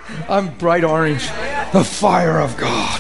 I'm bright orange. The fire of God.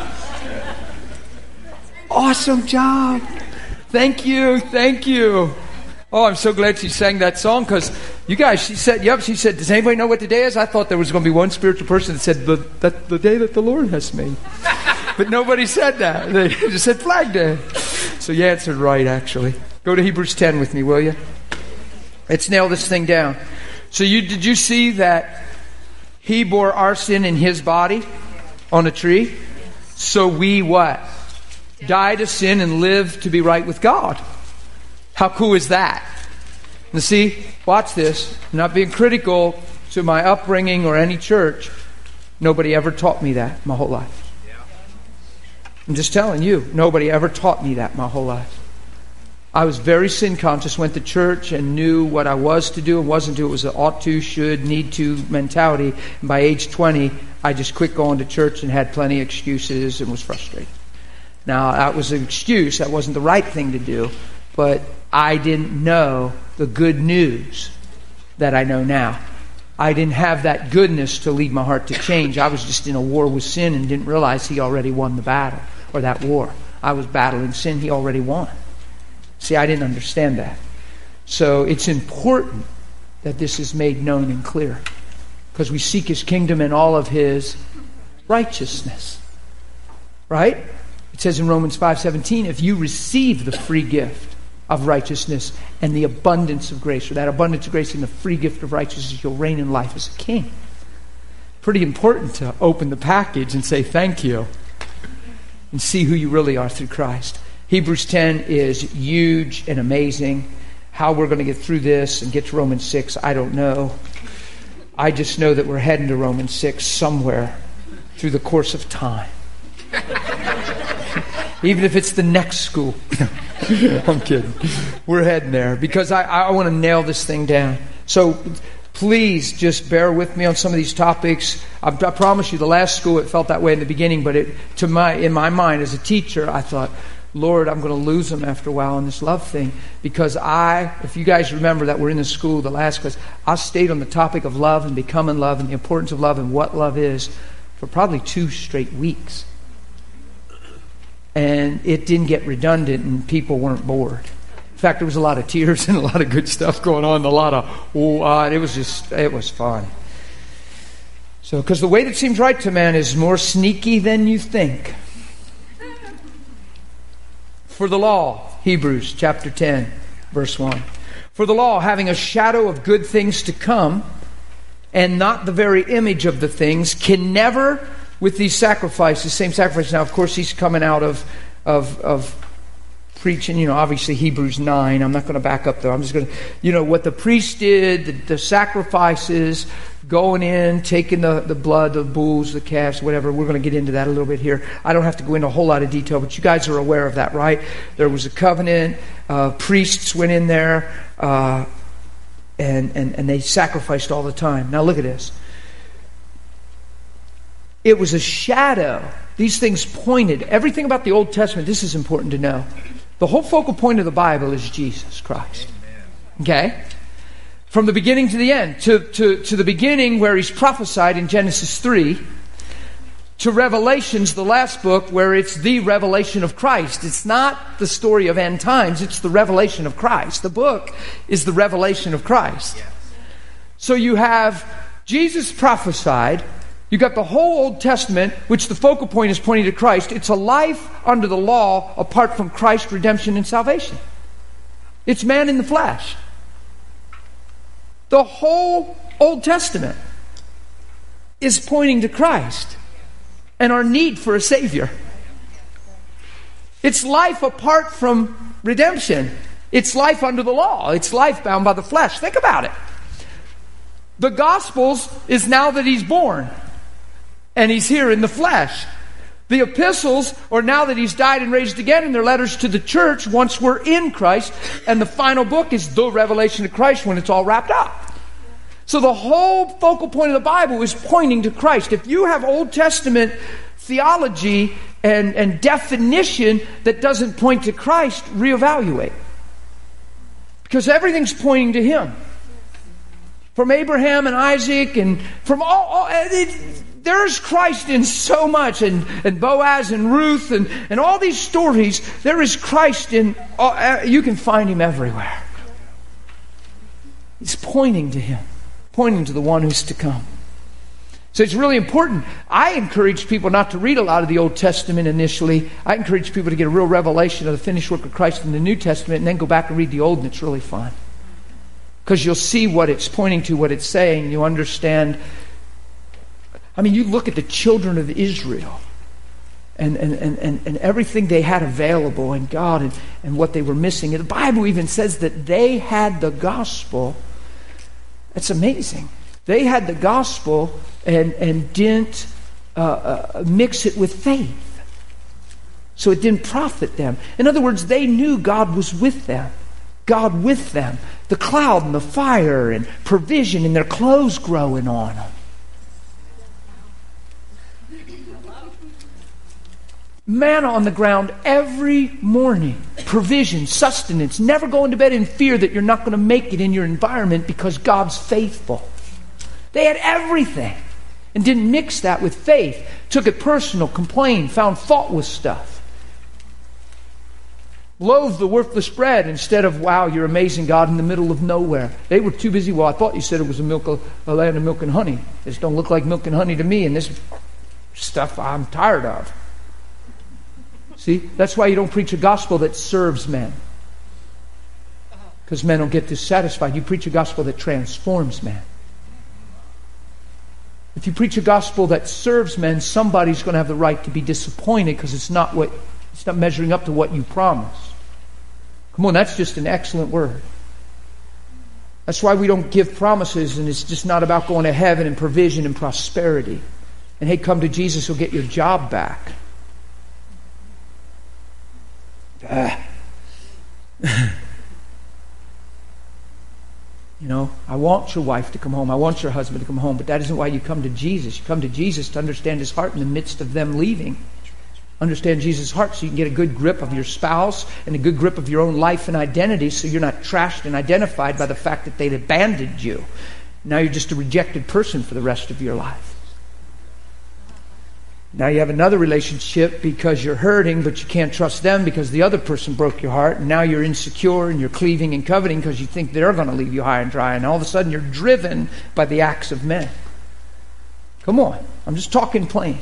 Awesome job. Thank you. Thank you. Oh, I'm so glad she sang that song because you guys, she said, does anybody know what today is? I thought there was going to be one spiritual person that said, the day that the Lord has made. But nobody said that. They just said Flag Day. So you answered right, actually. Go to Hebrews 10 with me, will you? Let's nail this thing down. So did you see that He bore our sin in His body on a tree? So we what? Die to sin and live to be right with God. How cool is that? Now see, watch this. I'm not being critical to my upbringing or any church. Nobody ever taught me that my whole life. I'm just telling you, nobody ever taught me that my whole life. I was very sin conscious, went to church and knew what I was to do and wasn't to do. It was an ought to, should, need to mentality. And by age 20, I just quit going to church and had plenty of excuses and was frustrated. Now, that was an excuse. That wasn't the right thing to do. But I didn't know the good news that I know now. I didn't have that goodness to lead my heart to change. I was just in a war with sin and didn't realize He already won the battle or that war. I was battling sin. He already won. See, I didn't understand that. So it's important that this is made known and clear because we seek His kingdom and all of His righteousness. Right? It says in Romans 5:17, if you receive the free gift of righteousness and the abundance of grace, or that abundance of grace and the free gift of righteousness, you'll reign in life as a king. Pretty important to open the package and say thank you and see who you really are through Christ. Hebrews 10 is huge and amazing. How we're going to get through this and get to Romans 6, I don't know. I just know that we're heading to Romans 6 somewhere through the course of time. Even if it's the next school. I'm kidding. We're heading there because I want to nail this thing down. So please just bear with me on some of these topics. I promise you, the last school it felt that way in the beginning, but in my mind as a teacher, I thought, Lord, I'm going to lose them after a while on this love thing because if you guys remember that we're in the school, the last class, I stayed on the topic of love and becoming love and the importance of love and what love is for probably 2 straight weeks. And it didn't get redundant and people weren't bored. In fact, there was a lot of tears and a lot of good stuff going on. It was fun. So, because the way that seems right to man is more sneaky than you think. For the law, Hebrews chapter 10, verse 1. For the law, having a shadow of good things to come, and not the very image of the things, can never, with these sacrifices, same sacrifice. Now, of course, he's coming out of preaching, obviously Hebrews 9. I'm not going to back up though. I'm just going to, what the priest did, the sacrifices, going in, taking the blood, the bulls, the calves, whatever. We're going to get into that a little bit here. I don't have to go into a whole lot of detail, but you guys are aware of that, right? There was a covenant. Priests went in there, and they sacrificed all the time. Now look at this. It was a shadow. These things pointed. Everything about the Old Testament, this is important to know. The whole focal point of the Bible is Jesus Christ. Okay? From the beginning to the end. To the beginning where He's prophesied in Genesis 3. To Revelations, the last book, where it's the revelation of Christ. It's not the story of end times. It's the revelation of Christ. The book is the revelation of Christ. So you have Jesus prophesied. You got the whole Old Testament, which the focal point is pointing to Christ. It's a life under the law apart from Christ's redemption and salvation. It's man in the flesh. The whole Old Testament is pointing to Christ and our need for a Savior. It's life apart from redemption. It's life under the law. It's life bound by the flesh. Think about it. The Gospels is now that He's born. And He's here in the flesh. The epistles are now that He's died and raised again, and they're letters to the church once we're in Christ. And the final book is the revelation of Christ when it's all wrapped up. So the whole focal point of the Bible is pointing to Christ. If you have Old Testament theology and definition that doesn't point to Christ, reevaluate. Because everything's pointing to Him. From Abraham and Isaac and from all there's Christ in so much, and Boaz and Ruth and all these stories. There is Christ in. You can find Him everywhere. He's pointing to Him, pointing to the one who's to come. So it's really important. I encourage people not to read a lot of the Old Testament initially. I encourage people to get a real revelation of the finished work of Christ in the New Testament, and then go back and read the Old, and it's really fun. Because you'll see what it's pointing to, what it's saying. You understand. I mean, you look at the children of Israel and everything they had available in God and what they were missing. And the Bible even says that they had the gospel. That's amazing. They had the gospel and didn't mix it with faith. So it didn't profit them. In other words, they knew God was with them. God with them. The cloud and the fire and provision and their clothes growing on them. Manna on the ground every morning. Provision, sustenance. Never going to bed in fear that you're not going to make it in your environment because God's faithful. They had everything and didn't mix that with faith. Took it personal, complained, found fault with stuff. Loathed the worthless bread instead of, wow, you're amazing, God, in the middle of nowhere. They were too busy. Well, I thought you said it was a land of milk and honey. This don't look like milk and honey to me, and this stuff I'm tired of. See, that's why you don't preach a gospel that serves men. Because men don't get dissatisfied. You preach a gospel that transforms men. If you preach a gospel that serves men, somebody's going to have the right to be disappointed because it's not measuring up to what you promised. Come on, that's just an excellent word. That's why we don't give promises, and it's just not about going to heaven and provision and prosperity. And hey, come to Jesus, He'll get your job back. You know, I want your wife to come home. I want your husband to come home. But that isn't why you come to Jesus. You come to Jesus to understand His heart in the midst of them leaving. Understand Jesus' heart so you can get a good grip of your spouse and a good grip of your own life and identity so you're not trashed and identified by the fact that they'd abandoned you. Now you're just a rejected person for the rest of your life. Now you have another relationship because you're hurting, but you can't trust them because the other person broke your heart. And now you're insecure and you're cleaving and coveting because you think they're going to leave you high and dry. And all of a sudden you're driven by the acts of men. Come on. I'm just talking plain.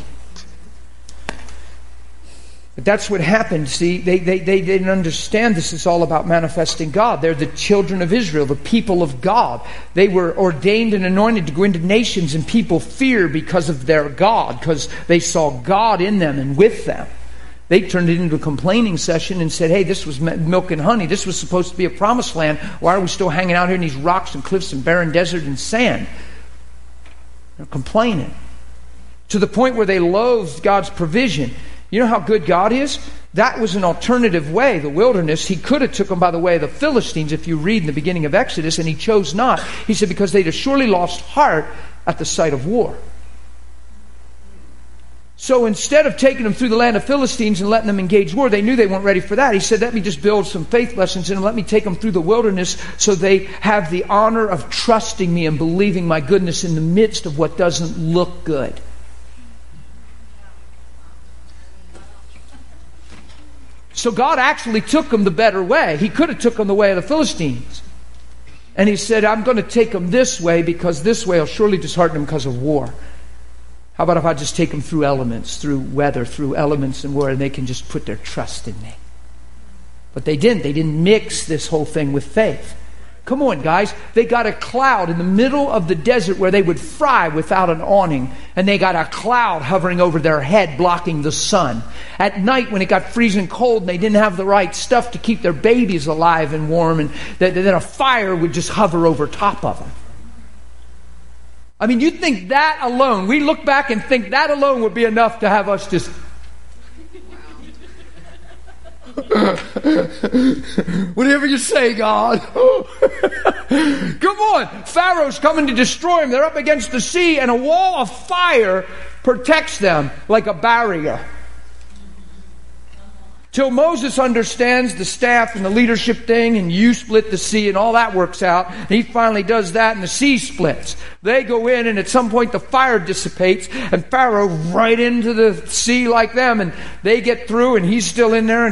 But that's what happened. See, they didn't understand this is all about manifesting God. They're the children of Israel, the people of God. They were ordained and anointed to go into nations, and people fear because of their God, because they saw God in them and with them. They turned it into a complaining session and said, hey, this was milk and honey. This was supposed to be a promised land. Why are we still hanging out here in these rocks and cliffs and barren desert and sand? They're complaining. To the point where they loathed God's provision. You know how good God is? That was an alternative way, the wilderness. He could have took them by the way of the Philistines if you read in the beginning of Exodus, and He chose not. He said because they'd have surely lost heart at the sight of war. So instead of taking them through the land of Philistines and letting them engage war, they knew they weren't ready for that. He said, let me just build some faith lessons and let me take them through the wilderness so they have the honor of trusting me and believing my goodness in the midst of what doesn't look good. So God actually took them the better way. He could have took them the way of the Philistines. And He said, I'm going to take them this way because this way will surely dishearten them because of war. How about if I just take them through elements, through weather, through elements and war, and they can just put their trust in me. But they didn't. They didn't mix this whole thing with faith. Come on, guys. They got a cloud in the middle of the desert where they would fry without an awning. And they got a cloud hovering over their head blocking the sun. At night when it got freezing cold and they didn't have the right stuff to keep their babies alive and warm, and then a fire would just hover over top of them. I mean, you'd think that alone, we look back and think that alone would be enough to have us just... Whatever you say, God. Come on. Pharaoh's coming to destroy them. They're up against the sea, and a wall of fire protects them like a barrier. Till Moses understands the staff and the leadership thing, and you split the sea and all that works out. And he finally does that and the sea splits. They go in and at some point the fire dissipates and Pharaoh right into the sea like them, and they get through and he's still in there and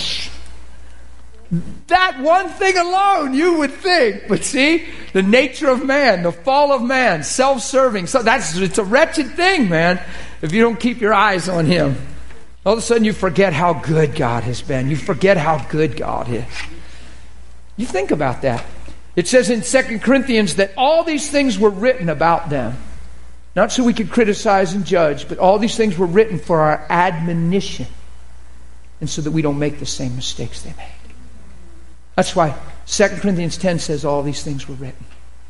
that one thing alone you would think. But see, the nature of man, the fall of man, self-serving. So it's a wretched thing, man, if you don't keep your eyes on him. All of a sudden you forget how good God has been. You forget how good God is. You think about that. It says in 2 Corinthians that all these things were written about them. Not so we could criticize and judge, but all these things were written for our admonition. And so that we don't make the same mistakes they made. That's why 2 Corinthians 10 says all these things were written.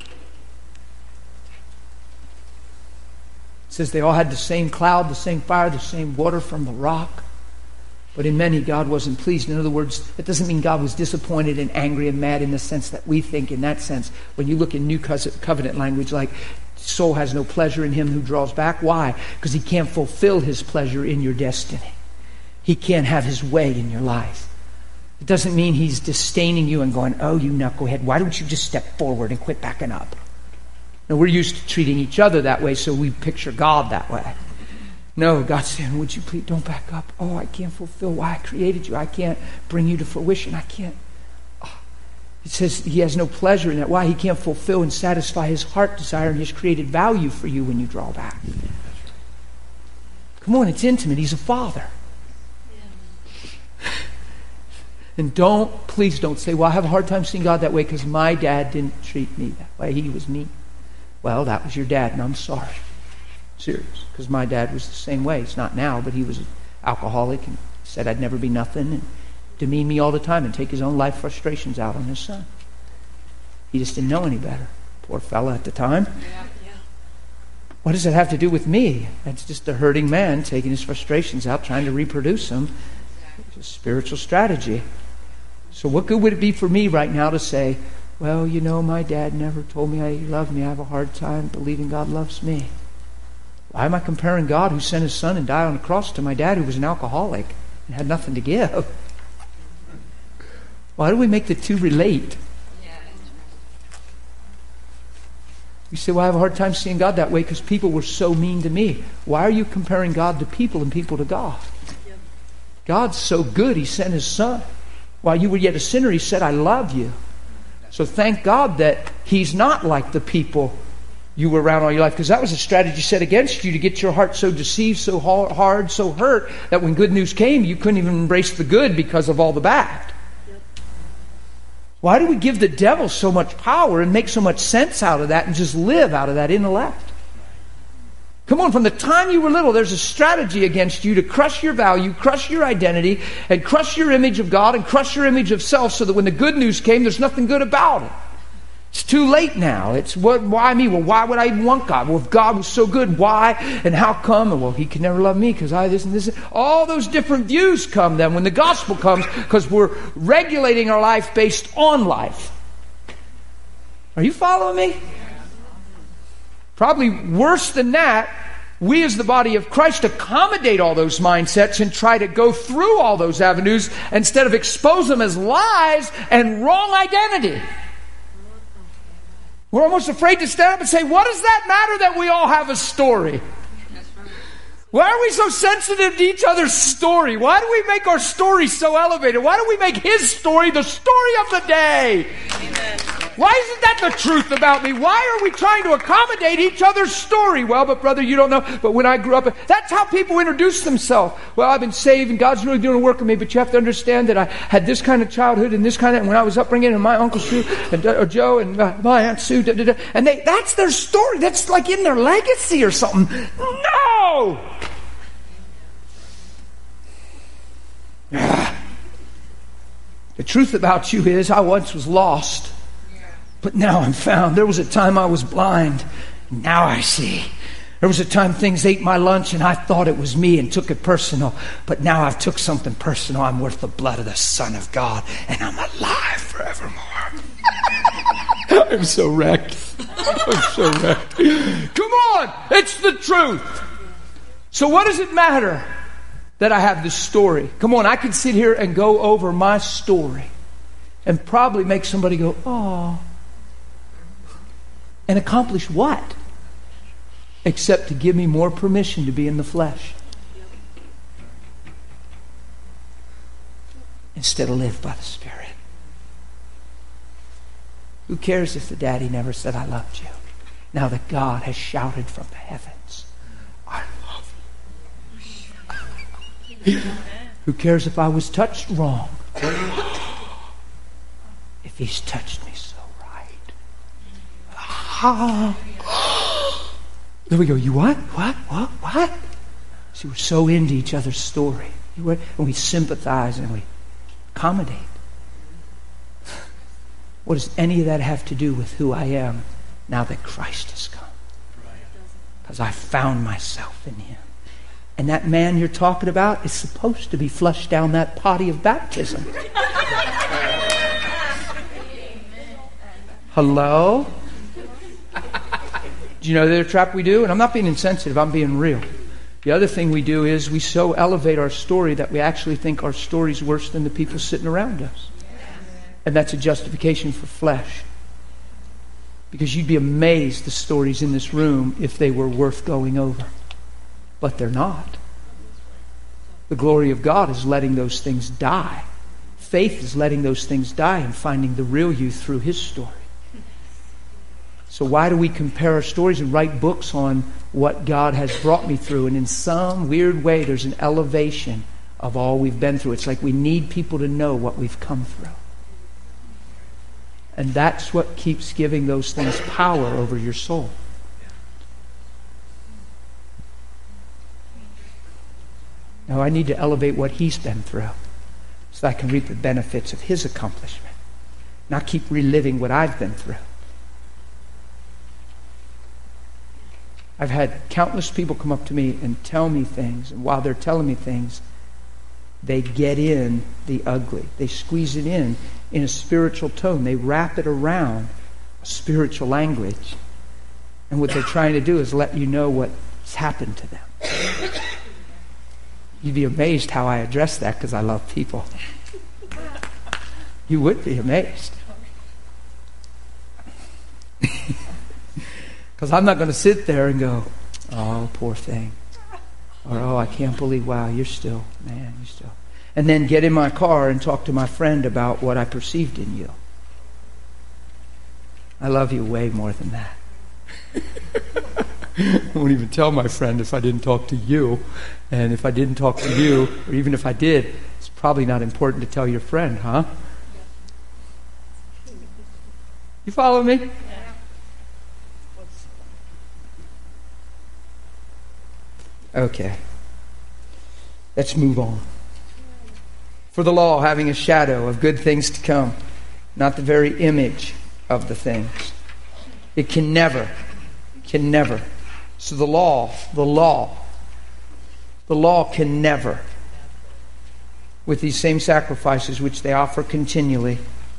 It says they all had the same cloud, the same fire, the same water from the rock. But in many, God wasn't pleased. In other words, it doesn't mean God was disappointed and angry and mad in the sense that we think in that sense. When you look in New Covenant language, like, soul has no pleasure in him who draws back. Why? Because he can't fulfill his pleasure in your destiny. He can't have his way in your life. It doesn't mean he's disdaining you and going, oh, you knucklehead, why don't you just step forward and quit backing up? No, we're used to treating each other that way, so we picture God that way. No, God's saying, would you please don't back up? Oh, I can't fulfill why I created you. I can't bring you to fruition. I can't. Oh. It says he has no pleasure in that. Why? He can't fulfill and satisfy his heart desire and his created value for you when you draw back. Come on, it's intimate. He's a father. And please don't say, well, I have a hard time seeing God that way because my dad didn't treat me that way. He was mean. Well, that was your dad, and I'm sorry. Serious. Because my dad was the same way. It's not now, but he was an alcoholic and said I'd never be nothing and demean me all the time and take his own life frustrations out on his son. He just didn't know any better. Poor fella at the time. Yeah. What does it have to do with me? That's just a hurting man taking his frustrations out, trying to reproduce them. It's a spiritual strategy. So what good would it be for me right now to say, well, you know, my dad never told me he loved me. I have a hard time believing God loves me. Why am I comparing God who sent his son and died on the cross to my dad who was an alcoholic and had nothing to give? Why do we make the two relate? You say, well, I have a hard time seeing God that way because people were so mean to me. Why are you comparing God to people and people to God? God's so good, he sent his son. While you were yet a sinner, he said, I love you. So thank God that he's not like the people you were around all your life, because that was a strategy set against you to get your heart so deceived, so hard, so hurt, that when good news came, you couldn't even embrace the good because of all the bad. Why do we give the devil so much power and make so much sense out of that and just live out of that intellect? Come on, from the time you were little, there's a strategy against you to crush your value, crush your identity, and crush your image of God and crush your image of self so that when the good news came, there's nothing good about it. It's too late now. It's why me? Well, why would I even want God? Well, if God was so good, why? And how come? And well, he could never love me because I this and this. All those different views come then when the gospel comes, because we're regulating our life based on life. Are you following me? Probably worse than that, we as the body of Christ accommodate all those mindsets and try to go through all those avenues instead of expose them as lies and wrong identity. We're almost afraid to stand up and say, what does that matter that we all have a story? Why are we so sensitive to each other's story? Why do we make our story so elevated? Why do we make his story the story of the day? Amen. Why isn't that the truth about me? Why are we trying to accommodate each other's story? Well, but brother, you don't know. But when I grew up, that's how people introduce themselves. Well, I've been saved and God's really doing a work in me, but you have to understand that I had this kind of childhood and this kind of, and when I was upbringing, and my Uncle Sue, and Joe, and my Aunt Sue, and that's their story. That's like in their legacy or something. No! The truth about you is I once was lost, but now I'm found. There was a time I was blind, now I see. There was a time things ate my lunch and I thought it was me and took it personal, but now I've took something personal. I'm worth the blood of the Son of God and I'm alive forevermore. I'm so wrecked. I'm so wrecked. Come on, it's the truth. So what does it matter that I have this story. Come on, I can sit here and go over my story and probably make somebody go, oh. And accomplish what? Except to give me more permission to be in the flesh. Instead of live by the Spirit. Who cares if the daddy never said, I loved you? Now that God has shouted from the heavens, I love you. Who cares if I was touched wrong? If He's touched me so right. There we go. You what? What? See, we're so into each other's story. And we sympathize and we accommodate. What does any of that have to do with who I am now that Christ has come? Because I found myself in Him. And that man you're talking about is supposed to be flushed down that potty of baptism. Hello? Do you know the other trap we do? And I'm not being insensitive, I'm being real. The other thing we do is we so elevate our story that we actually think our story's worse than the people sitting around us. And that's a justification for flesh. Because you'd be amazed the stories in this room if they were worth going over. But they're not. The glory of God is letting those things die. Faith is letting those things die and finding the real you through His story. So why do we compare our stories and write books on what God has brought me through? And in some weird way, there's an elevation of all we've been through. It's like we need people to know what we've come through. And that's what keeps giving those things power over your soul. Now I need to elevate what He's been through so that I can reap the benefits of His accomplishment. Not keep reliving what I've been through. I've had countless people come up to me and tell me things, and while they're telling me things, they get in the ugly. They squeeze it in a spiritual tone. They wrap it around a spiritual language. And what they're trying to do is let you know what's happened to them. You'd be amazed how I address that because I love people. You would be amazed. Because I'm not going to sit there and go, oh, poor thing. Or, oh, I can't believe, wow, you're still. And then get in my car and talk to my friend about what I perceived in you. I love you way more than that. I won't even tell my friend if I didn't talk to you. And if I didn't talk to you, or even if I did, it's probably not important to tell your friend, huh? You follow me? Okay. Let's move on. For the law, having a shadow of good things to come, not the very image of the things. It can never. So the law can never, with these same sacrifices which they offer continually,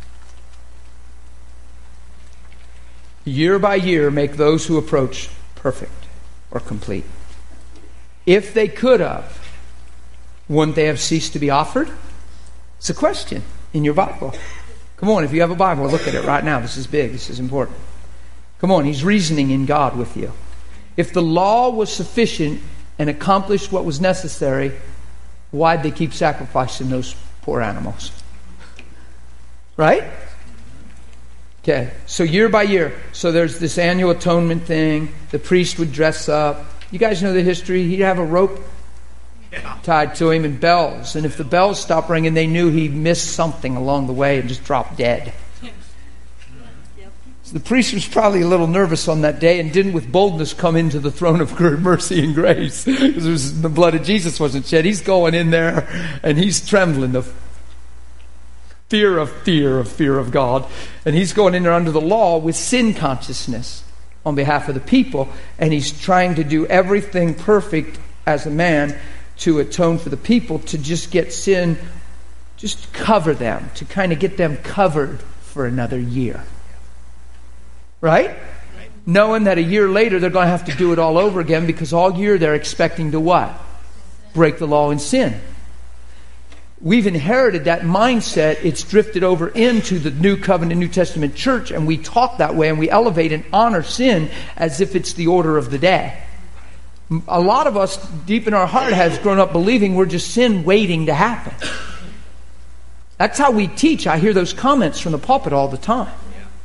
year by year make those who approach perfect or complete. If they could have, wouldn't they have ceased to be offered? It's a question in your Bible. Come on, if you have a Bible, look at it right now. This is big. This is important. Come on, He's reasoning in God with you. If the law was sufficient and accomplished what was necessary, why'd they keep sacrificing those poor animals? Right? Okay, so year by year. So there's this annual atonement thing. The priest would dress up. You guys know the history. He'd have a rope tied to him and bells. And if the bells stopped ringing, they knew he missed something along the way and just dropped dead. So the priest was probably a little nervous on that day and didn't with boldness come into the throne of mercy and grace. Because the blood of Jesus wasn't shed. He's going in there and he's trembling. The fear of God. And he's going in there under the law with sin consciousness on behalf of the people. And he's trying to do everything perfect as a man to atone for the people, to just get sin, just cover them, to kind of get them covered for another year. Right? Knowing that a year later they're going to have to do it all over again because all year they're expecting to what? break the law and sin. We've inherited that mindset. It's drifted over into the New Covenant, New Testament church, and we talk that way, and we elevate and honor sin as if it's the order of the day. A lot of us, deep in our heart, has grown up believing we're just sin waiting to happen. That's how we teach. I hear those comments from the pulpit all the time.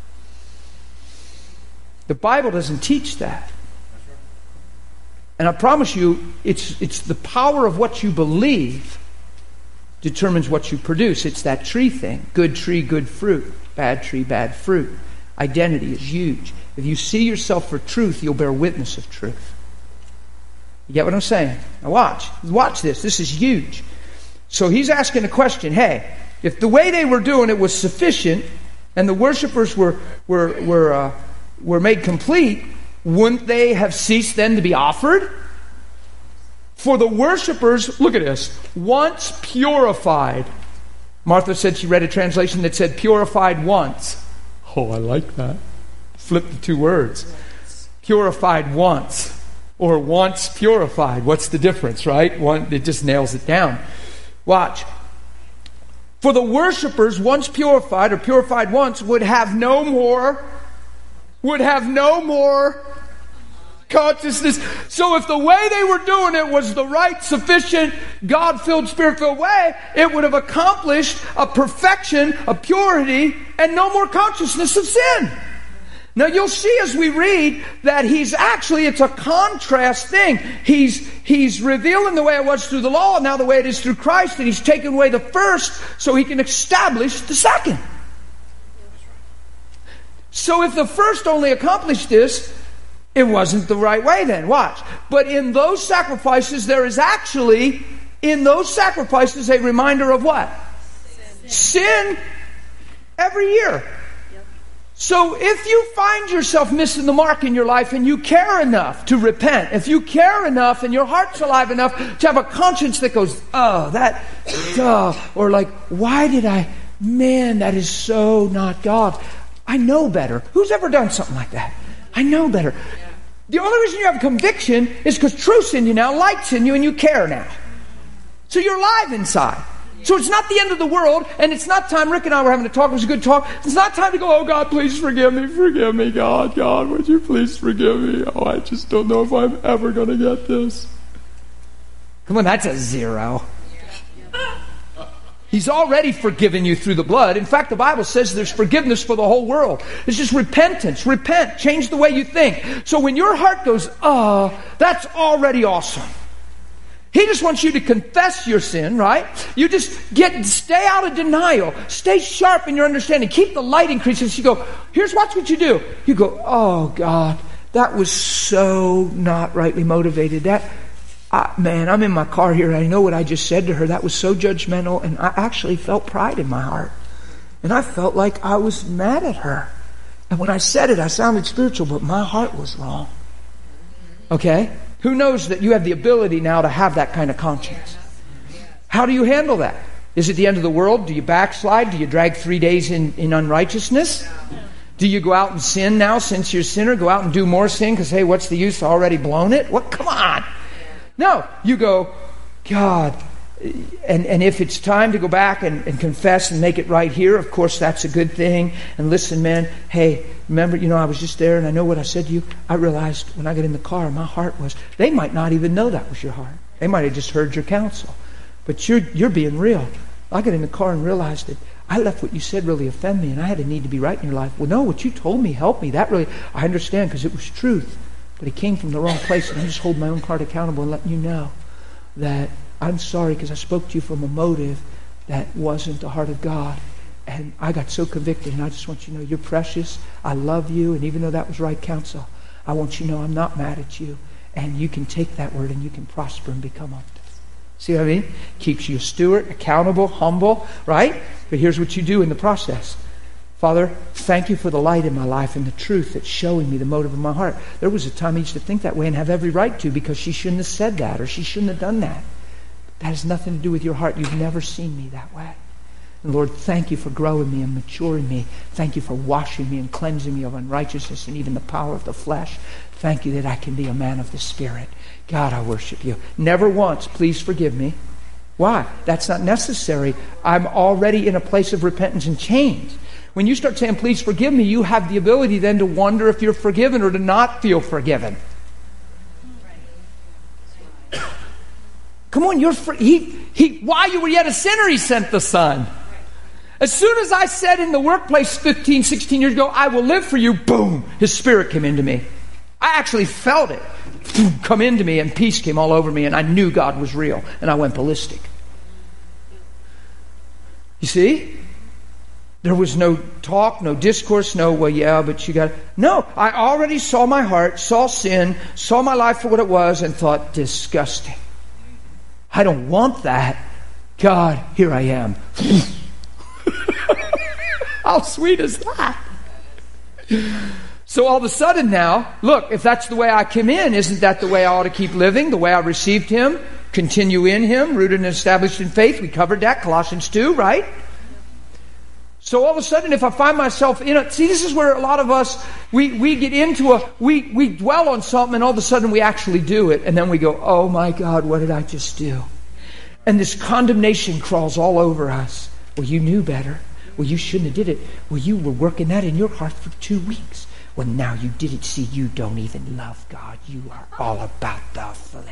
The Bible doesn't teach that. And I promise you, it's the power of what you believe determines what you produce. It's that tree thing. Good tree, good fruit. Bad tree, bad fruit. Identity is huge. If you see yourself for truth, you'll bear witness of truth. You get what I'm saying? Now watch this. This is huge. So he's asking a question. Hey, if the way they were doing it was sufficient and the worshipers were made complete, wouldn't they have ceased then to be offered? For the worshipers, look at this, once purified. Martha said she read a translation that said purified once. Oh, I like that. Flip the two words. Purified once. Or once purified. What's the difference, right? It just nails it down. Watch. For the worshipers, once purified or purified once, would have no more consciousness. So if the way they were doing it was the right, sufficient, God-filled, Spirit-filled way, it would have accomplished a perfection, a purity, and no more consciousness of sin. Now you'll see as we read that it's a contrast thing. He's revealing the way it was through the law, and now the way it is through Christ, and he's taken away the first so he can establish the second. So if the first only accomplished this, it wasn't the right way then. Watch. But in those sacrifices, there is actually, in those sacrifices, a reminder of what? Sin every year. So if you find yourself missing the mark in your life and you care enough to repent, if you care enough and your heart's alive enough to have a conscience that goes, or like, why did that is so not God. I know better. Who's ever done something like that? I know better. The only reason you have conviction is because truth's in you now, light's in you, and you care now. So you're alive inside. So it's not the end of the world, and it's not time. Rick and I were having a talk. It was a good talk. It's not time to go, oh, God, please forgive me, God, would you please forgive me? Oh, I just don't know if I'm ever going to get this. Come on, that's a 0. He's already forgiven you through the blood. In fact, the Bible says there's forgiveness for the whole world. It's just repentance. Repent. Change the way you think. So when your heart goes, that's already awesome. He just wants you to confess your sin, right? You just stay out of denial. Stay sharp in your understanding. Keep the light increasing. So you go, watch what you do. You go, oh God, that was so not rightly motivated. Man, I'm in my car here, and I know what I just said to her. That was so judgmental, and I actually felt pride in my heart. And I felt like I was mad at her. And when I said it, I sounded spiritual, but my heart was wrong. Okay? Who knows that you have the ability now to have that kind of conscience? How do you handle that? Is it the end of the world? Do you backslide? Do you drag 3 days in unrighteousness? Do you go out and sin now since you're a sinner? Go out and do more sin because, hey, what's the use? Already blown it? What? Come on. No, you go, God, and if it's time to go back and confess and make it right here, of course that's a good thing. And listen, man, hey, remember, I was just there and I know what I said to you. I realized when I got in the car, my heart was, they might not even know that was your heart. They might have just heard your counsel. But you're being real. I got in the car and realized that I left what you said really offend me and I had a need to be right in your life. Well, no, what you told me helped me. That really, I understand because it was truth. But it came from the wrong place, and I just hold my own heart accountable and letting you know that I'm sorry because I spoke to you from a motive that wasn't the heart of God. And I got so convicted, and I just want you to know you're precious. I love you, and even though that was right counsel, I want you to know I'm not mad at you. And you can take that word and you can prosper and become up. See what I mean? Keeps you a steward, accountable, humble, right? But here's what you do in the process. Father, thank you for the light in my life and the truth that's showing me the motive of my heart. There was a time I used to think that way and have every right to because she shouldn't have said that or she shouldn't have done that. That has nothing to do with your heart. You've never seen me that way. And Lord, thank you for growing me and maturing me. Thank you for washing me and cleansing me of unrighteousness and even the power of the flesh. Thank you that I can be a man of the Spirit. God, I worship you. Never once, please forgive me. Why? That's not necessary. I'm already in a place of repentance and change. When you start saying, please forgive me, you have the ability then to wonder if you're forgiven or to not feel forgiven. Come on, while you were yet a sinner, he sent the Son. As soon as I said in the workplace 15, 16 years ago, I will live for you, boom, His Spirit came into me. I actually felt it come into me, and peace came all over me, and I knew God was real, and I went ballistic. You see? There was no talk, no discourse, no, well, yeah, but you got... No, I already saw my heart, saw sin, saw my life for what it was, and thought, disgusting. I don't want that. God, here I am. How sweet is that? So all of a sudden now, look, if that's the way I came in, isn't that the way I ought to keep living? The way I received Him? Continue in Him, rooted and established in faith. We covered that, Colossians 2, right? So all of a sudden, if I find myself in it, see, this is where a lot of us, we get into we dwell on something, and all of a sudden we actually do it, and then we go, oh my God, what did I just do? And this condemnation crawls all over us. Well, you knew better. Well, you shouldn't have did it. Well, you were working that in your heart for 2 weeks. Well, now you did it. See, you don't even love God. You are all about the flesh.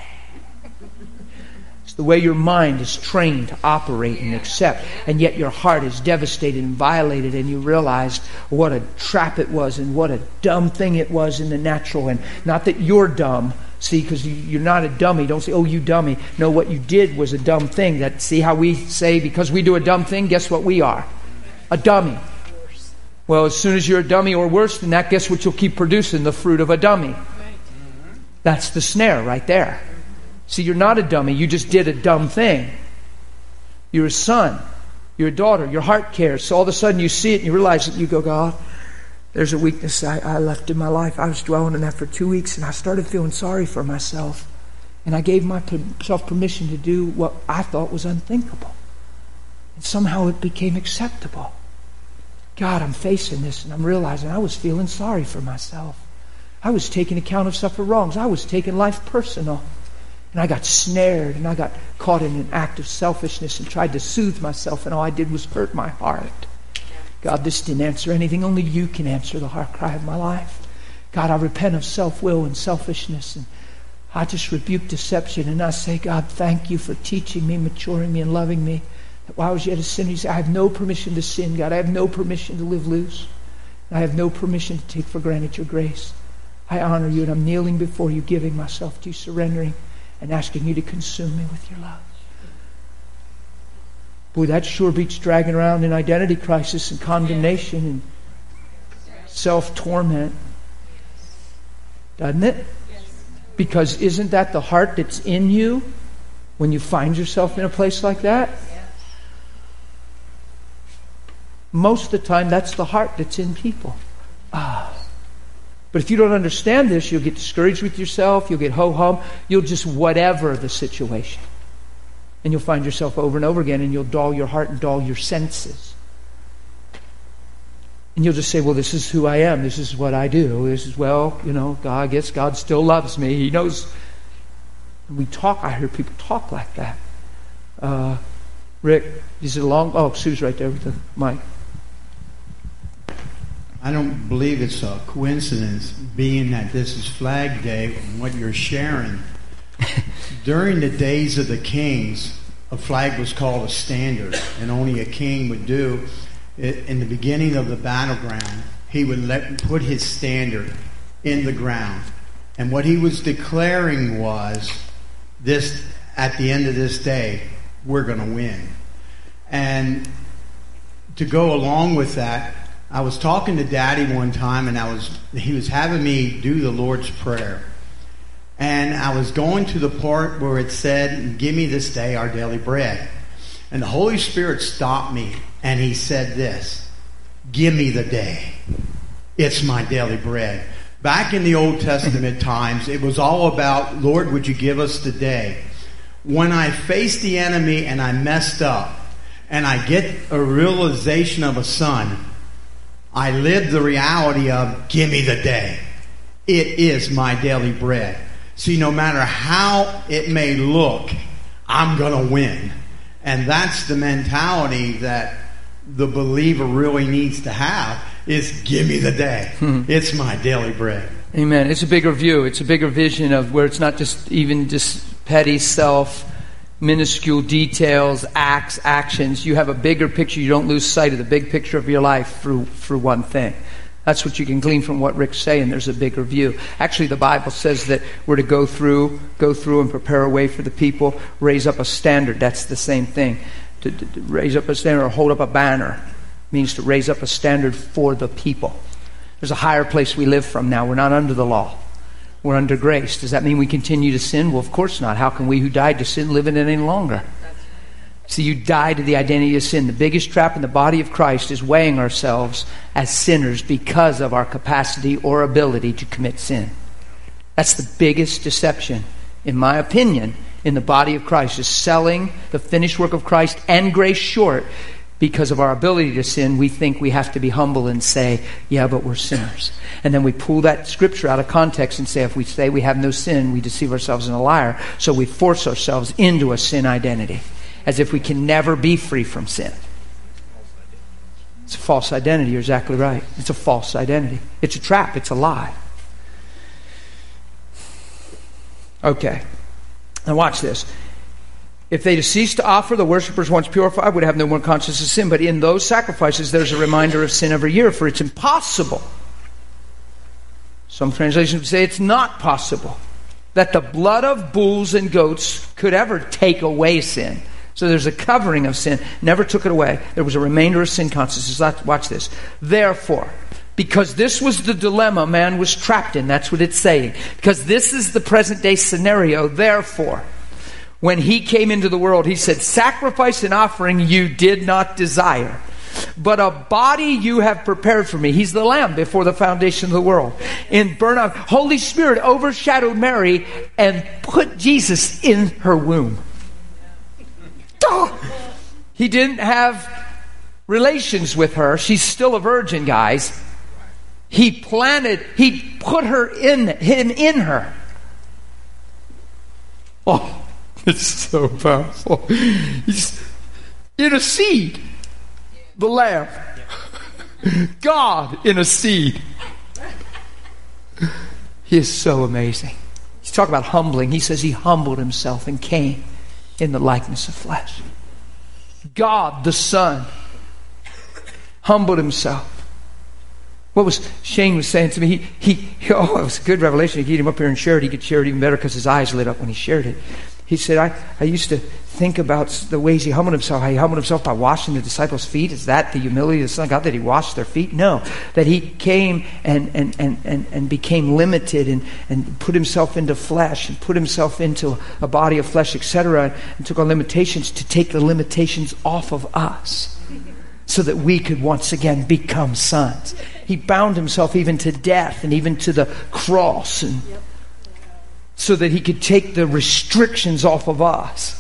It's the way your mind is trained to operate and accept. And yet your heart is devastated and violated, and you realize what a trap it was and what a dumb thing it was in the natural. And not that you're dumb. See, because you're not a dummy. Don't say, oh, you dummy. No, what you did was a dumb thing. That, see how we say, because we do a dumb thing, guess what we are? A dummy. Well, as soon as you're a dummy or worse than that, guess what you'll keep producing? The fruit of a dummy. That's the snare right there. See, you're not a dummy. You just did a dumb thing. You're a son. You're a daughter. Your heart cares. So all of a sudden you see it and you realize it. You go, God, there's a weakness I left in my life. I was dwelling in that for 2 weeks, and I started feeling sorry for myself. And I gave myself permission to do what I thought was unthinkable. And somehow it became acceptable. God, I'm facing this, and I'm realizing I was feeling sorry for myself. I was taking account of suffered wrongs. I was taking life personal. And I got snared, and I got caught in an act of selfishness and tried to soothe myself, and all I did was hurt my heart. God, this didn't answer anything. Only you can answer the heart cry of my life. God, I repent of self-will and selfishness, and I just rebuke deception, and I say, God, thank you for teaching me, maturing me, and loving me. That while I was yet a sinner, you say, I have no permission to sin, God. I have no permission to live loose. I have no permission to take for granted your grace. I honor you, and I'm kneeling before you, giving myself to you, surrendering, and asking you to consume me with your love. Boy, that sure beats dragging around in identity crisis and condemnation and self-torment. Doesn't it? Because isn't that the heart that's in you when you find yourself in a place like that? Most of the time, that's the heart that's in people. But if you don't understand this, you'll get discouraged with yourself, you'll get ho-hum, you'll just whatever the situation. And you'll find yourself over and over again, and you'll dull your heart and dull your senses. And you'll just say, well, this is who I am, this is what I do, this is, well, God, I guess God still loves me, He knows. And I hear people talk like that. Rick, is it Sue's right there with the mic. I don't believe it's a coincidence, being that this is Flag Day, and what you're sharing. During the days of the kings, a flag was called a standard, and only a king would do it. In the beginning of the battleground, he would put his standard in the ground. And what he was declaring was, this, at the end of this day, we're going to win. And to go along with that, I was talking to Daddy one time, and he was having me do the Lord's Prayer. And I was going to the part where it said, give me this day our daily bread. And the Holy Spirit stopped me, and He said this, give me the day. It's my daily bread. Back in the Old Testament times, it was all about, Lord, would you give us the day? When I faced the enemy and I messed up, and I get a realization of a son, I live the reality of, give me the day. It is my daily bread. See, no matter how it may look, I'm going to win. And that's the mentality that the believer really needs to have, is give me the day. It's my daily bread. Amen. It's a bigger view. It's a bigger vision of where it's not just even just petty self, minuscule details, acts, actions. You have a bigger picture. You don't lose sight of the big picture of your life through one thing. That's what you can glean from what Rick's saying. There's a bigger view. Actually, the Bible says that we're to go through and prepare a way for the people, raise up a standard. That's the same thing. To raise up a standard or hold up a banner means to raise up a standard for the people. There's a higher place we live from now. We're not under the law. We're under grace. Does that mean we continue to sin? Well, of course not. How can we who died to sin live in it any longer? See, you die to the identity of sin. The biggest trap in the body of Christ is weighing ourselves as sinners because of our capacity or ability to commit sin. That's the biggest deception, in my opinion, in the body of Christ, is selling the finished work of Christ and grace short because of our ability to sin. We think we have to be humble and say, yeah, but we're sinners. And then we pull that scripture out of context and say, if we say we have no sin, we deceive ourselves and a liar. So we force ourselves into a sin identity, as if we can never be free from sin. It's a false identity. You're exactly right. It's a false identity. It's a trap. It's a lie. Okay. Now watch this. If they cease to offer, the worshippers once purified would have no more conscience of sin. But in those sacrifices, there's a reminder of sin every year, for it's impossible. Some translations say it's not possible that the blood of bulls and goats could ever take away sin. So there's a covering of sin, never took it away. There was a remainder of sin consciousness. Watch this. Therefore, because this was the dilemma man was trapped in, that's what it's saying. Because this is the present day scenario, therefore, when he came into the world, he said, sacrifice and offering you did not desire, but a body you have prepared for me. He's the Lamb before the foundation of the world. In burnt-out, Holy Spirit overshadowed Mary and put Jesus in her womb. He didn't have relations with her. She's still a virgin, guys. He put him in her. Oh, it's so powerful. He's in a seed. The Lamb. God in a seed. He is so amazing. He's talking about humbling. He says he humbled himself and came in the likeness of flesh. God, the Son, humbled himself. What was Shane was saying to me? It was a good revelation. He could get him up here and share it. He could share it even better because his eyes lit up when he shared it. He said, I used to think about the ways he humbled himself. How he humbled himself by washing the disciples' feet. Is that the humility of the Son of God, that he washed their feet? No. That he came and became limited and put himself into flesh and put himself into a body of flesh, etc. And took on limitations to take the limitations off of us so that we could once again become sons. He bound himself even to death and even to the cross, and so that he could take the restrictions off of us.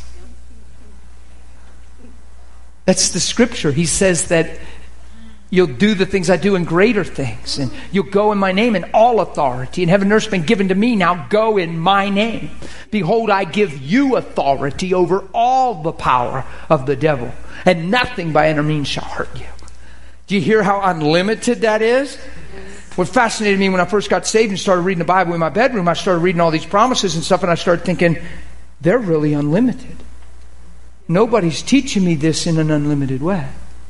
That's the scripture. He says that you'll do the things I do and greater things, and you'll go in my name, and all authority in heaven and earth has been given to me. Now go in my name. Behold, I give you authority over all the power of the devil, and nothing by any means shall hurt you. Do you hear how unlimited that is? What fascinated me when I first got saved and started reading the Bible in my bedroom, I started reading all these promises and stuff, and I started thinking, they're really unlimited. Nobody's teaching me this in an unlimited way.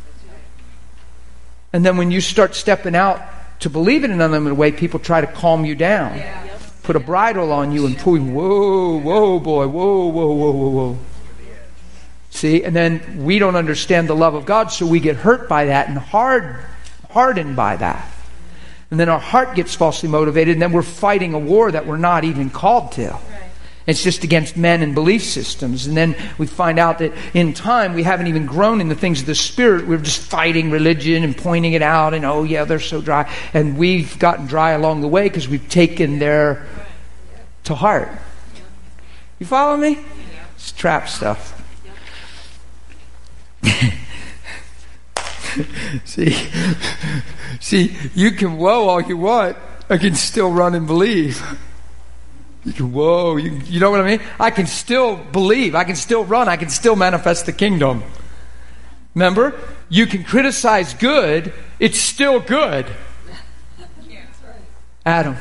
And then when you start stepping out to believe in an unlimited way, people try to calm you down, put a bridle on you and pull you, whoa, boy, whoa. See, and then we don't understand the love of God, so we get hurt by that and hardened by that. And then our heart gets falsely motivated, and then we're fighting a war that we're not even called to. Right. It's just against men and belief systems. And then we find out that in time we haven't even grown in the things of the Spirit. We're just fighting religion and pointing it out, and oh yeah, they're so dry. And we've gotten dry along the way because we've taken their to heart. You follow me? It's trap stuff. See, you can woe all you want. I can still run and believe. You can woe. You know what I mean? I can still believe. I can still run. I can still manifest the kingdom. Remember? You can criticize good. It's still good. Adam.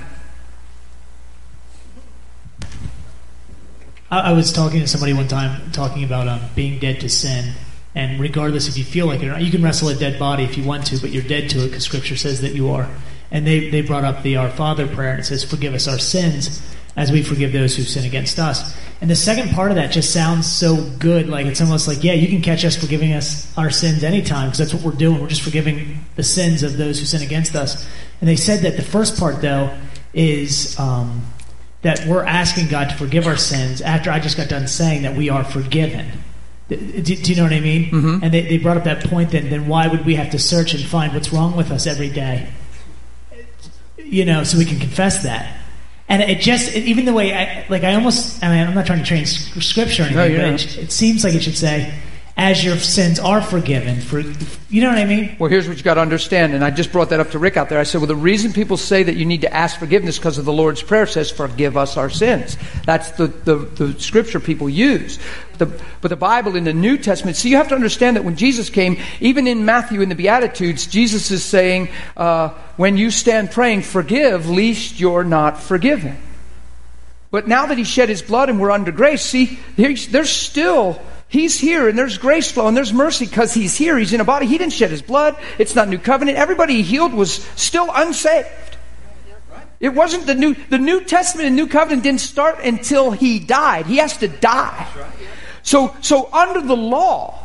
I was talking to somebody one time, talking about being dead to sin. And regardless if you feel like it or not, you can wrestle a dead body if you want to, but you're dead to it because Scripture says that you are. And they brought up the Our Father prayer, and it says, forgive us our sins as we forgive those who sin against us. And the second part of that just sounds so good. Like it's almost like, yeah, you can catch us forgiving us our sins anytime because that's what we're doing. We're just forgiving the sins of those who sin against us. And they said that the first part, though, is that we're asking God to forgive our sins after I just got done saying that we are forgiven. Do you know what I mean? Mm-hmm. And they brought up that point then why would we have to search and find what's wrong with us every day? So we can confess that. And even the way I'm not trying to change Scripture or anything, but it seems like it should say, as your sins are forgiven. You know what I mean? Well, here's what you got to understand, and I just brought that up to Rick out there. I said, well, the reason people say that you need to ask forgiveness because of the Lord's Prayer says, forgive us our sins. That's the Scripture people use. But the Bible in the New Testament, so you have to understand that when Jesus came, even in Matthew in the Beatitudes, Jesus is saying, when you stand praying, forgive, lest you're not forgiven. But now that He shed His blood and we're under grace, see, there's still... He's here, and there's grace flow, and there's mercy because He's here. He's in a body. He didn't shed His blood. It's not New Covenant. Everybody He healed was still unsaved. It wasn't the New Testament and New Covenant didn't start until He died. He has to die. So under the law,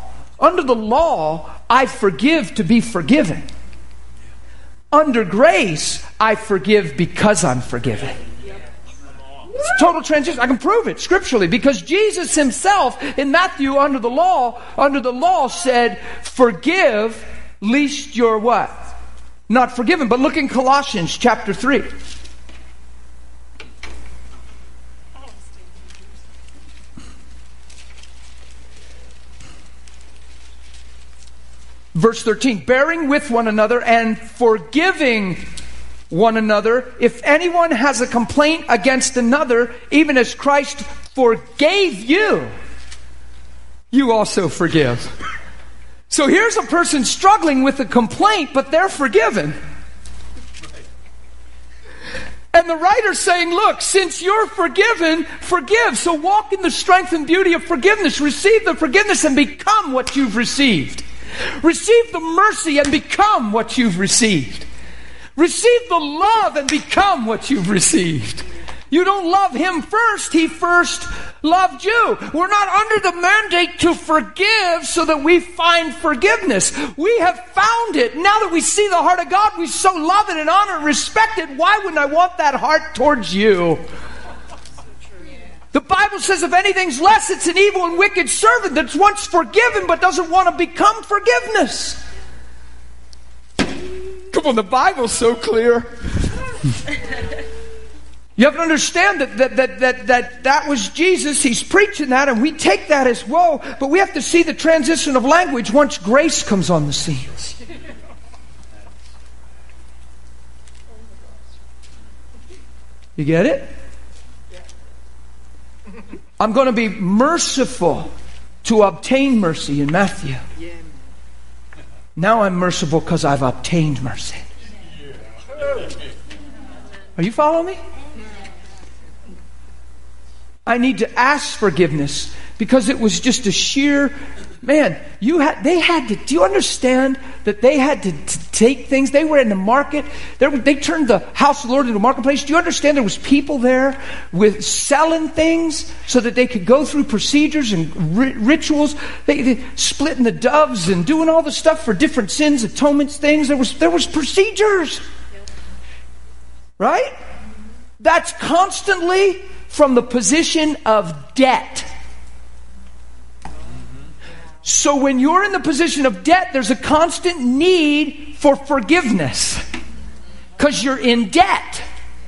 I forgive to be forgiven. Under grace, I forgive because I'm forgiven. It's total transition. I can prove it scripturally because Jesus Himself in Matthew under the law said, forgive lest you're what? Not forgiven. But look in Colossians chapter 3. Verse 13, bearing with one another and forgiving one another, if anyone has a complaint against another, even as Christ forgave you, you also forgive. So here's a person struggling with a complaint, but they're forgiven. And the writer's saying, look, since you're forgiven, forgive. So walk in the strength and beauty of forgiveness. Receive the forgiveness and become what you've received. Receive the mercy and become what you've received. Receive the love and become what you've received. You don't love Him first. He first loved you. We're not under the mandate to forgive so that we find forgiveness. We have found it. Now that we see the heart of God, we so love it and honor and respect it. Why wouldn't I want that heart towards you? The Bible says if anything's less, it's an evil and wicked servant that's once forgiven but doesn't want to become forgiveness. Come on, the Bible's so clear. You have to understand that was Jesus. He's preaching that, and we take that as woe. But we have to see the transition of language once grace comes on the scene. You get it? I'm going to be merciful to obtain mercy in Matthew. Now I'm merciful because I've obtained mercy. Are you following me? I need to ask forgiveness because it was just a sheer... Man, do you understand that they had to take things? They were in the market. They turned the house of the Lord into a marketplace. Do you understand there was people there with selling things so that they could go through procedures and rituals? They splitting the doves and doing all the stuff for different sins, atonements, things. There was procedures. Right? That's constantly from the position of debt. So when you're in the position of debt, there's a constant need for forgiveness because you're in debt.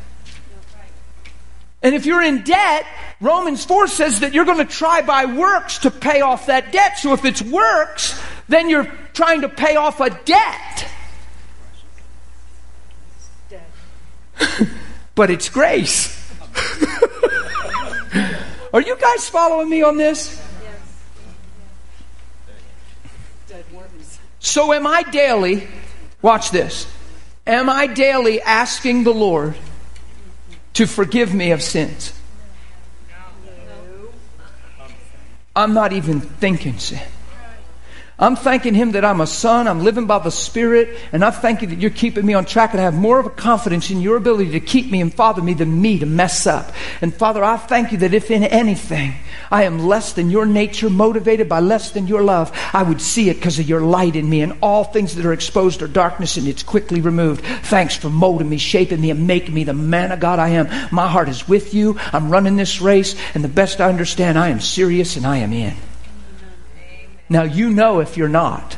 And if you're in debt, Romans 4 says that you're going to try by works to pay off that debt. So if it's works, then you're trying to pay off a debt. But it's grace. Are you guys following me on this? So am I daily, watch this, am I daily asking the Lord to forgive me of sins? I'm not even thinking sin. I'm thanking Him that I'm a son, I'm living by the Spirit, and I thank You that You're keeping me on track, and I have more of a confidence in Your ability to keep me and father me than me to mess up. And Father, I thank You that if in anything I am less than Your nature, motivated by less than Your love, I would see it because of Your light in me, and all things that are exposed are darkness, and it's quickly removed. Thanks for molding me, shaping me, and making me the man of God I am. My heart is with You. I'm running this race, and the best I understand, I am serious and I am in. Now, you know if you're not.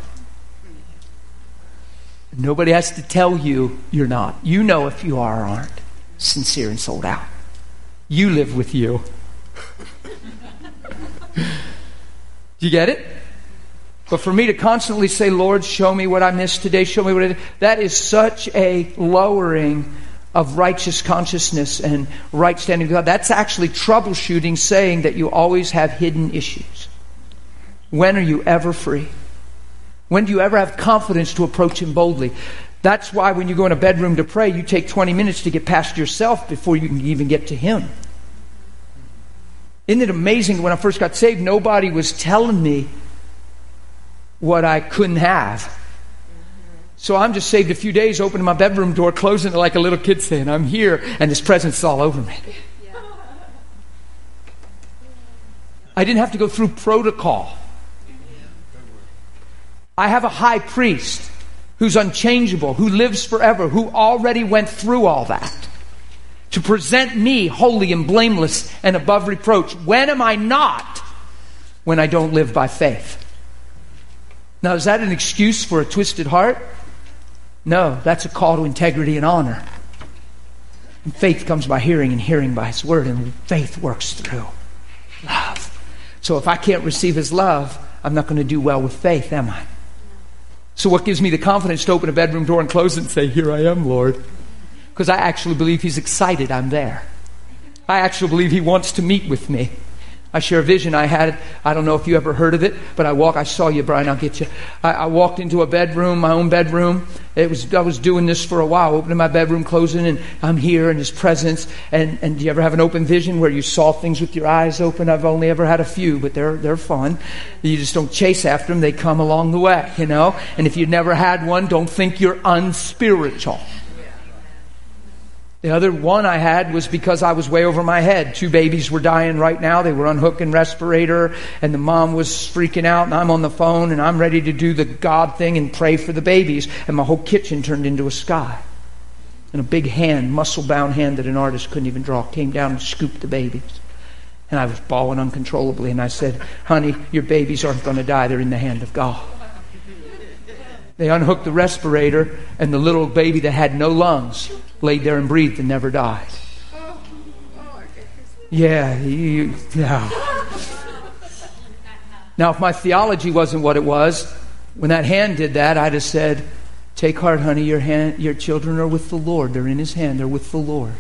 Nobody has to tell you you're not. You know if you are or aren't sincere and sold out. You live with You. Do you get it? But for me to constantly say, Lord, show me what I missed today, show me what I did, that is such a lowering of righteous consciousness and right standing with God. That's actually troubleshooting, saying that you always have hidden issues. When are you ever free? When do you ever have confidence to approach Him boldly? That's why when you go in a bedroom to pray, you take 20 minutes to get past yourself before you can even get to Him. Isn't it amazing? When I first got saved, nobody was telling me what I couldn't have. So I'm just saved a few days, opening my bedroom door, closing it like a little kid saying, I'm here, and His presence is all over me. I didn't have to go through protocol. I have a high priest who's unchangeable, who lives forever, who already went through all that to present me holy and blameless and above reproach. When am I not? When I don't live by faith. Now, is that an excuse for a twisted heart? No, that's a call to integrity and honor. And faith comes by hearing, and hearing by His word, and faith works through love. So if I can't receive His love, I'm not going to do well with faith, am I? So what gives me the confidence to open a bedroom door and close it and say, here I am, Lord? Because I actually believe He's excited I'm there. I actually believe He wants to meet with me. I share a vision I had. I don't know if you ever heard of it, but I saw you, Brian, I'll get you. I walked into a bedroom, my own bedroom. I was doing this for a while, opening my bedroom, closing, and I'm here in His presence. And do you ever have an open vision where you saw things with your eyes open? I've only ever had a few, but they're fun. You just don't chase after them. They come along the way, you know. And if you've never had one, don't think you're unspiritual. The other one I had was because I was way over my head. 2 babies were dying right now. They were unhooking respirator, and the mom was freaking out, and I'm on the phone, and I'm ready to do the God thing and pray for the babies. And my whole kitchen turned into a sky. And a big hand, muscle-bound hand that an artist couldn't even draw, came down and scooped the babies. And I was bawling uncontrollably, and I said, honey, your babies aren't going to die. They're in the hand of God. They unhooked the respirator, and the little baby that had no lungs laid there and breathed and never died. Yeah. Now, if my theology wasn't what it was, when that hand did that, I'd have said, take heart, honey, your children are with the Lord. They're in His hand. They're with the Lord.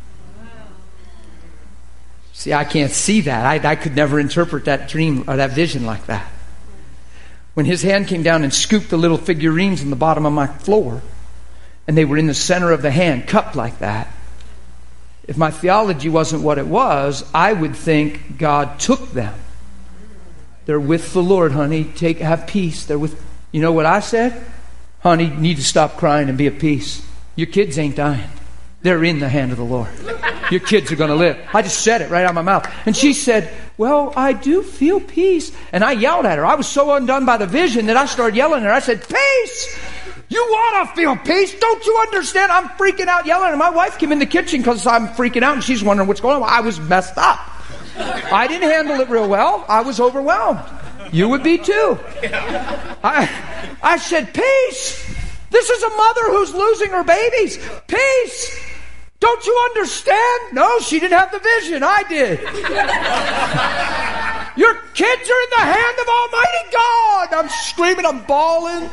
See, I can't see that. I could never interpret that dream or that vision like that. When His hand came down and scooped the little figurines in the bottom of my floor, and they were in the center of the hand, cupped like that. If my theology wasn't what it was, I would think God took them. They're with the Lord, honey. Have peace. They're with. You know what I said? Honey, you need to stop crying and be at peace. Your kids ain't dying. They're in the hand of the Lord. Your kids are going to live. I just said it right out of my mouth. And she said, well, I do feel peace. And I yelled at her. I was so undone by the vision that I started yelling at her. I said, peace! You want to feel peace? Don't you understand? I'm freaking out yelling. And my wife came in the kitchen because I'm freaking out, and she's wondering what's going on. I was messed up. I didn't handle it real well. I was overwhelmed. You would be too. I said, peace. This is a mother who's losing her babies. Peace. Don't you understand? No, she didn't have the vision. I did. Your kids are in the hand of Almighty God. I'm screaming, I'm bawling.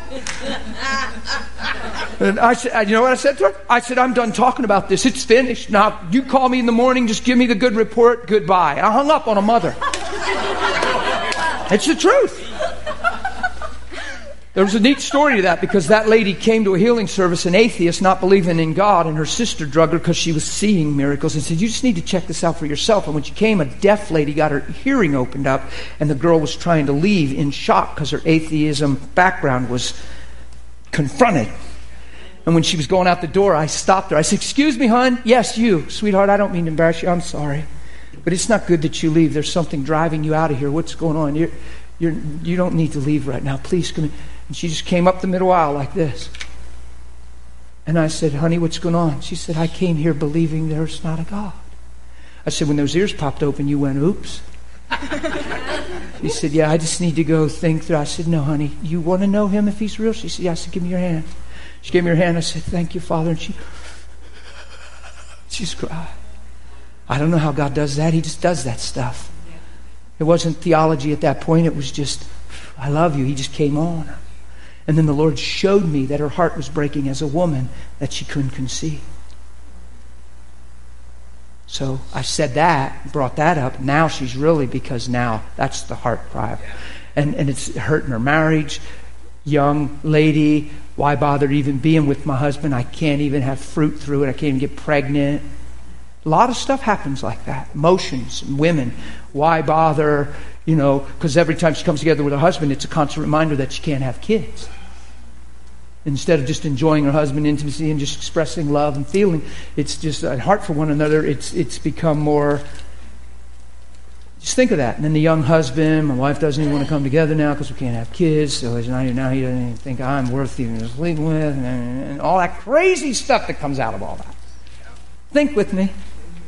And I said, you know what I said to her? I said, I'm done talking about this. It's finished. Now, you call me in the morning, just give me the good report. Goodbye. I hung up on a mother. It's the truth. There was a neat story to that, because that lady came to a healing service, an atheist, not believing in God, and her sister drugged her because she was seeing miracles and said, you just need to check this out for yourself. And when she came, a deaf lady got her hearing opened up, and the girl was trying to leave in shock because her atheism background was confronted. And when she was going out the door, I stopped her. I said, excuse me, hon? Yes, you. Sweetheart, I don't mean to embarrass you. I'm sorry. But it's not good that you leave. There's something driving you out of here. What's going on? You don't need to leave right now. Please come in. And she just came up the middle aisle like this. And I said, honey, what's going on? She said, I came here believing there's not a God. I said, when those ears popped open, you went, oops. She said, yeah, I just need to go think through. I said, no, honey, you want to know him if he's real? She said, yeah. I said, give me your hand. She gave me her hand. I said, thank you, Father. And she just cried. I don't know how God does that. He just does that stuff. It wasn't theology at that point. It was just, I love you. He just came on. And then the Lord showed me that her heart was breaking as a woman, that she couldn't conceive. So I said that, brought that up. Now she's really, because now that's the heart cry. And it's hurting her marriage. Young lady, why bother even being with my husband? I can't even have fruit through it. I can't even get pregnant. A lot of stuff happens like that. Emotions, women. Why bother? You know, because every time she comes together with her husband, it's a constant reminder that she can't have kids. Instead of just enjoying her husband intimacy and just expressing love and feeling, it's just a heart for one another. It's become more. Just think of that. And then the young husband, my wife doesn't even want to come together now because we can't have kids. So now he doesn't even think I'm worth even sleeping with, and all that crazy stuff that comes out of all that. Think with me.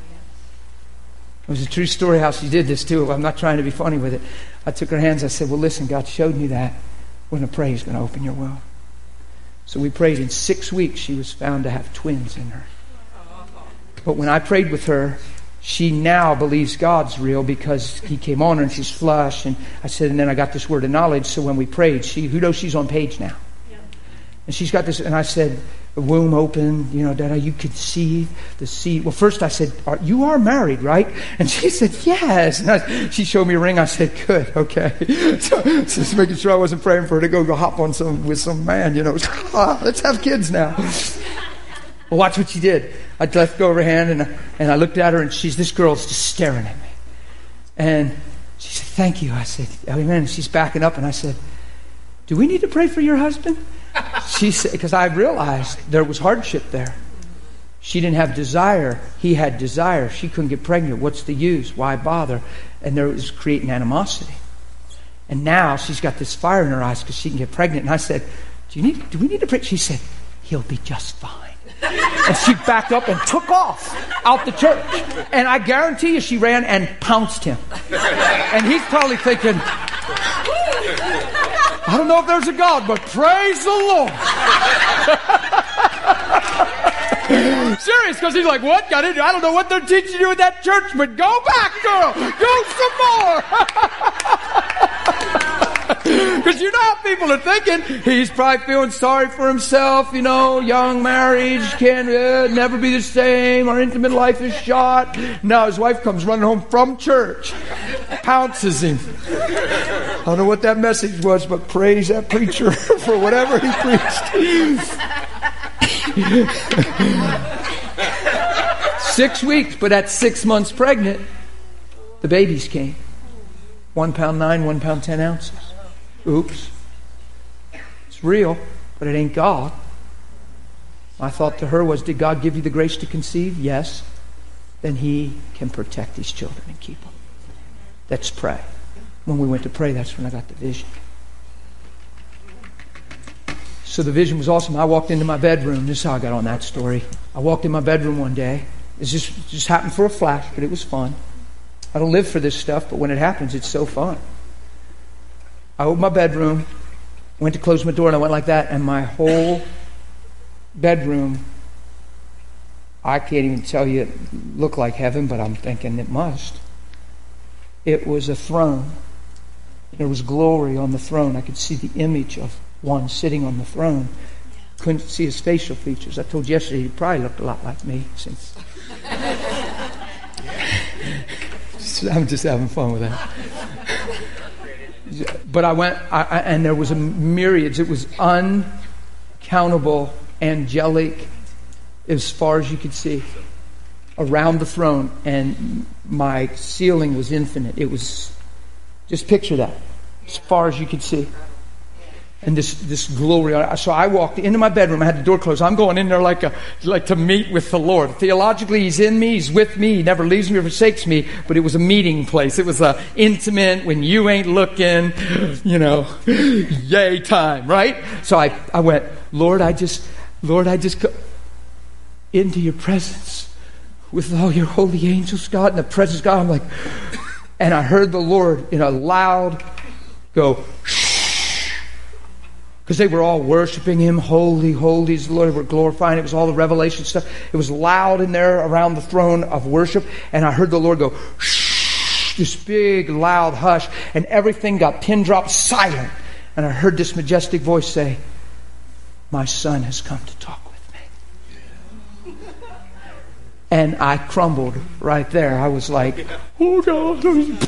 It was a true story how she did this too. I'm not trying to be funny with it. I took her hands. I said, well, listen, God showed me that. We're going to pray. He's going to open your womb. So we prayed. In 6 weeks, she was found to have twins in her. But when I prayed with her, she now believes God's real because he came on her and she's flush. And I said, and then I got this word of knowledge. So when we prayed, who knows she's on page now? Yeah. And she's got this, and I said, the womb open, Dada, you could see the seed. Well, first I said, you are married, right? And she said, yes. And she showed me a ring. I said, good, okay. So just making sure I wasn't praying for her to go hop on with some man, let's have kids now. Well, watch what she did. I let go of her hand, and I looked at her, and this girl's just staring at me. And she said, thank you. I said, amen. And she's backing up, and I said, do we need to pray for your husband? She said, because I realized there was hardship there. She didn't have desire. He had desire. She couldn't get pregnant. What's the use? Why bother? And there was creating animosity. And now she's got this fire in her eyes because she can get pregnant. And I said, do we need to pray? She said, he'll be just fine. And she backed up and took off out the church. And I guarantee you she ran and pounced him. And he's probably thinking, I don't know if there's a God, but praise the Lord. Serious, because he's like, what? I don't know what they're teaching you at that church, but go back, girl. Go some more. Because you know how people are thinking. He's probably feeling sorry for himself, young marriage, can never be the same. Our intimate life is shot. Now his wife comes running home from church, pounces him. I don't know what that message was, but praise that preacher for whatever he preached. 6 weeks, but at 6 months pregnant, the babies came. 1 pound 9, 1 pound 10 ounces. Oops. It's real, but it ain't God. My thought to her was, did God give you the grace to conceive? Yes. Then he can protect these children and keep them. Let's pray. When we went to pray, that's when I got the vision. So the vision was awesome. I walked into my bedroom. This is how I got on that story. I walked in my bedroom one day. It just happened for a flash, but it was fun. I don't live for this stuff, but when it happens, it's so fun. I opened my bedroom, went to close my door, and I went like that, and my whole bedroom, I can't even tell you it looked like heaven, but I'm thinking it must. It was a throne There was glory on the throne. I could see the image of one sitting on the throne. Couldn't see his facial features. I told you yesterday he probably looked a lot like me. Since I'm just having fun with that. But I went, and there was a myriads. It was uncountable, angelic, as far as you could see, around the throne. And my ceiling was infinite. It was, just picture that, as far as you could see. And this glory. So I walked into my bedroom. I had the door closed. I'm going in there like to meet with the Lord. Theologically, He's in me. He's with me. He never leaves me or forsakes me. But it was a meeting place. It was intimate, when you ain't looking, yay time, right? So I went, Lord, I just go into your presence with all your holy angels, God, in the presence of God. I'm like, and I heard the Lord in a loud go, because they were all worshiping Him. Holy, holy is the Lord. They were glorifying. It was all the revelation stuff. It was loud in there around the throne of worship. And I heard the Lord go, shh, this big, loud hush. And everything got pin dropped silent. And I heard this majestic voice say, my Son has come to talk with me. And I crumbled right there. I was like, oh God.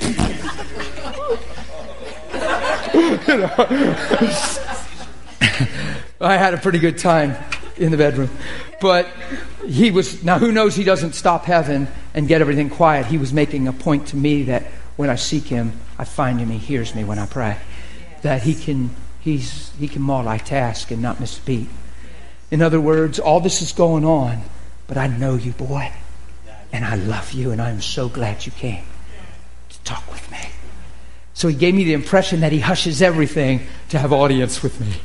I had a pretty good time in the bedroom. But he was, now who knows, he doesn't stop heaven and get everything quiet. He was making a point to me that when I seek Him, I find Him. He hears me when I pray. That he can multitask and not miss a beat. In other words, all this is going on, but I know you, boy. And I love you, and I'm so glad you came to talk with me. So He gave me the impression that He hushes everything to have audience with me.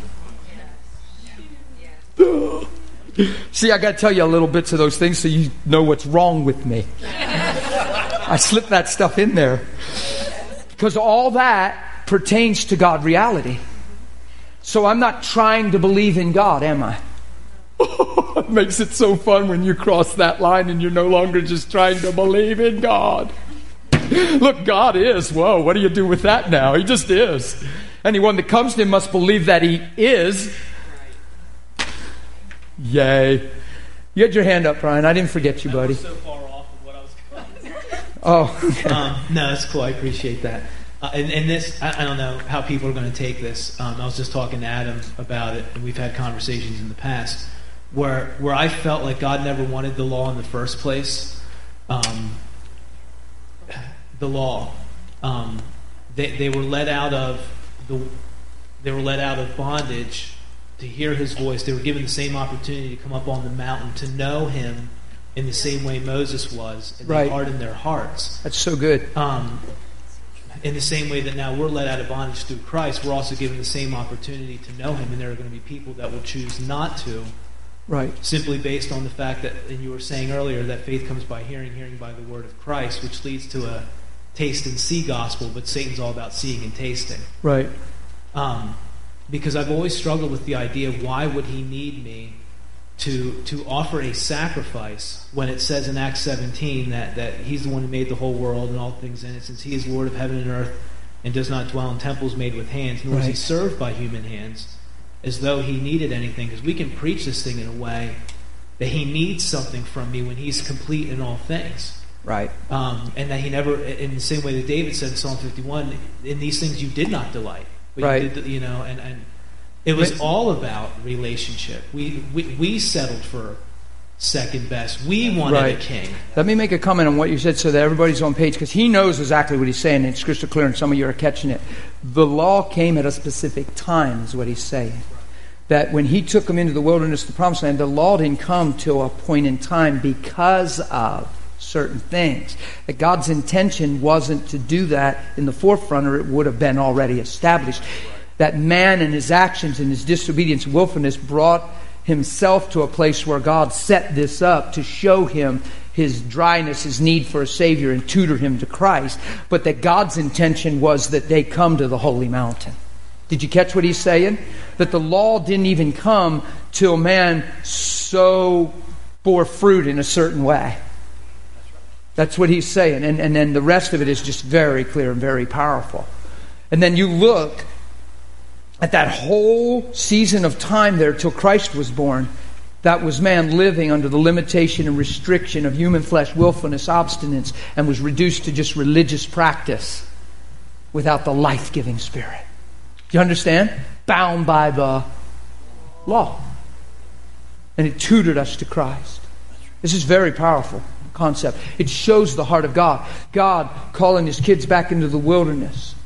See, I got to tell you a little bits of those things so you know what's wrong with me. I slipped that stuff in there because all that pertains to God reality. So I'm not trying to believe in God, am I? It makes it so fun when you cross that line and you're no longer just trying to believe in God. Look, God is. Whoa, what do you do with that now? He just is. Anyone that comes to Him must believe that He is. Yay. You had your hand up, Brian. I didn't forget you, buddy. I was so far off of what I was going. Oh, okay. No, that's cool. I appreciate that. And this, I don't know how people are going to take this. I was just talking to Adam about it, and we've had conversations in the past where I felt like God never wanted the law in the first place. The law, they were let out of bondage to hear His voice. They were given the same opportunity to come up on the mountain to know Him in the same way Moses was, and they hardened their hearts. That's so good. In the same way that now we're let out of bondage through Christ, we're also given the same opportunity to know Him, and there are going to be people that will choose not to. Right. Simply based on the fact that, and you were saying earlier, that faith comes by hearing, hearing by the word of Christ, which leads to a taste and see gospel, but Satan's all about seeing and tasting. Right. Because I've always struggled with the idea of why would He need me to offer a sacrifice when it says in Acts 17 that He's the one who made the whole world and all things in it, since He is Lord of heaven and earth and does not dwell in temples made with hands, nor is He served by human hands, as though He needed anything. Because we can preach this thing in a way that He needs something from me when He's complete in all things. Right. And that He never, in the same way that David said in Psalm 51, in these things you did not delight. But you did, and it was all about relationship. We settled for second best. We wanted a king. Let me make a comment on what you said so that everybody's on page, because he knows exactly what he's saying, and it's crystal clear, and some of you are catching it. The law came at a specific time, is what he's saying. That when He took them into the wilderness, the promised land, the law didn't come till a point in time because of certain things. That God's intention wasn't to do that in the forefront, or it would have been already established. That man and his actions and his disobedience and willfulness brought himself to a place where God set this up to show him his dryness, his need for a Savior, and tutor him to Christ. But that God's intention was that they come to the holy mountain. Did you catch what he's saying? That the law didn't even come till man so bore fruit in a certain way. That's what he's saying. And then the rest of it is just very clear and very powerful. And then you look at that whole season of time there till Christ was born. That was man living under the limitation and restriction of human flesh, willfulness, obstinance, and was reduced to just religious practice without the life-giving Spirit. Do you understand? Bound by the law. And it tutored us to Christ. This is very powerful concept. It shows the heart of God. God calling His kids back into the wilderness.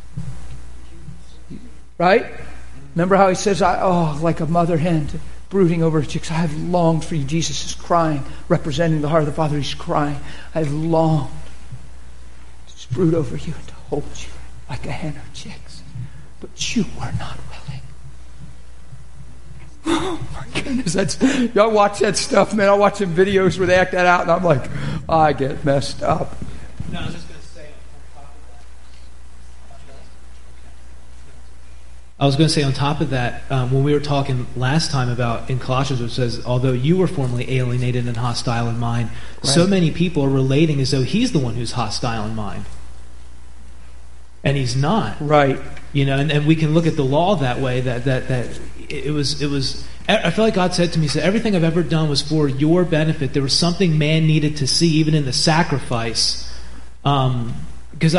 Right? Remember how He says, like a mother hen brooding over her chicks, I have longed for you. Jesus is crying, representing the heart of the Father. He's crying. I have longed to brood over you and to hold you like a hen or chicks. But you were not willing. Oh my goodness. Y'all watch that stuff, man. I watch them videos where they act that out and I'm like, I get messed up. No, I was just going to say on top of that, when we were talking last time about in Colossians, it says, although you were formerly alienated and hostile in mind, so many people are relating as though he's the one who's hostile in mind. And he's not. Right. And we can look at the law that way, that it was. I feel like God said to me, "So everything I've ever done was for your benefit." There was something man needed to see, even in the sacrifice, because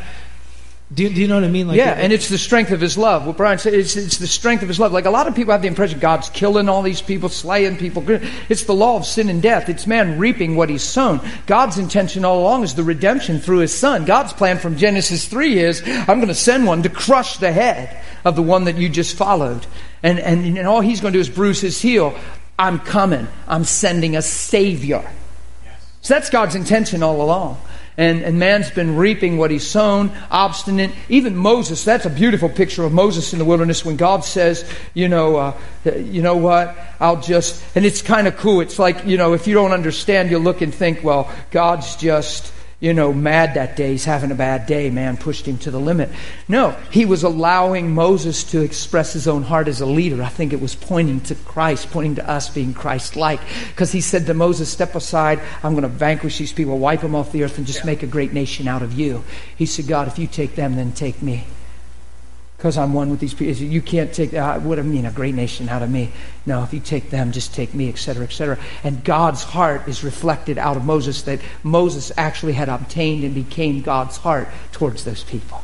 Do you know what I mean? Like, and it's the strength of His love. What Brian said, it's the strength of His love. Like a lot of people have the impression God's killing all these people, slaying people. It's the law of sin and death. It's man reaping what he's sown. God's intention all along is the redemption through His Son. God's plan from Genesis 3 is, I'm going to send one to crush the head of the one that you just followed. And all He's going to do is bruise his heel. I'm coming. I'm sending a Savior. So that's God's intention all along. And man's been reaping what he's sown, obstinate. Even Moses, that's a beautiful picture of Moses in the wilderness when God says, you know what, I'll just... And it's kind of cool. It's like, if you don't understand, you'll look and think, well, God's just... mad that day. He's having a bad day. Man pushed him to the limit. No, He was allowing Moses to express his own heart as a leader. I think it was pointing to Christ, pointing to us being Christ-like. Because He said to Moses, step aside. I'm going to vanquish these people, wipe them off the earth, and just make a great nation out of you. He said, God, if you take them, then take me. Because I'm one with these people. You can't take that. What do I mean, a great nation out of me? No, if you take them, just take me, etc., etc. And God's heart is reflected out of Moses, that Moses actually had obtained and became God's heart towards those people.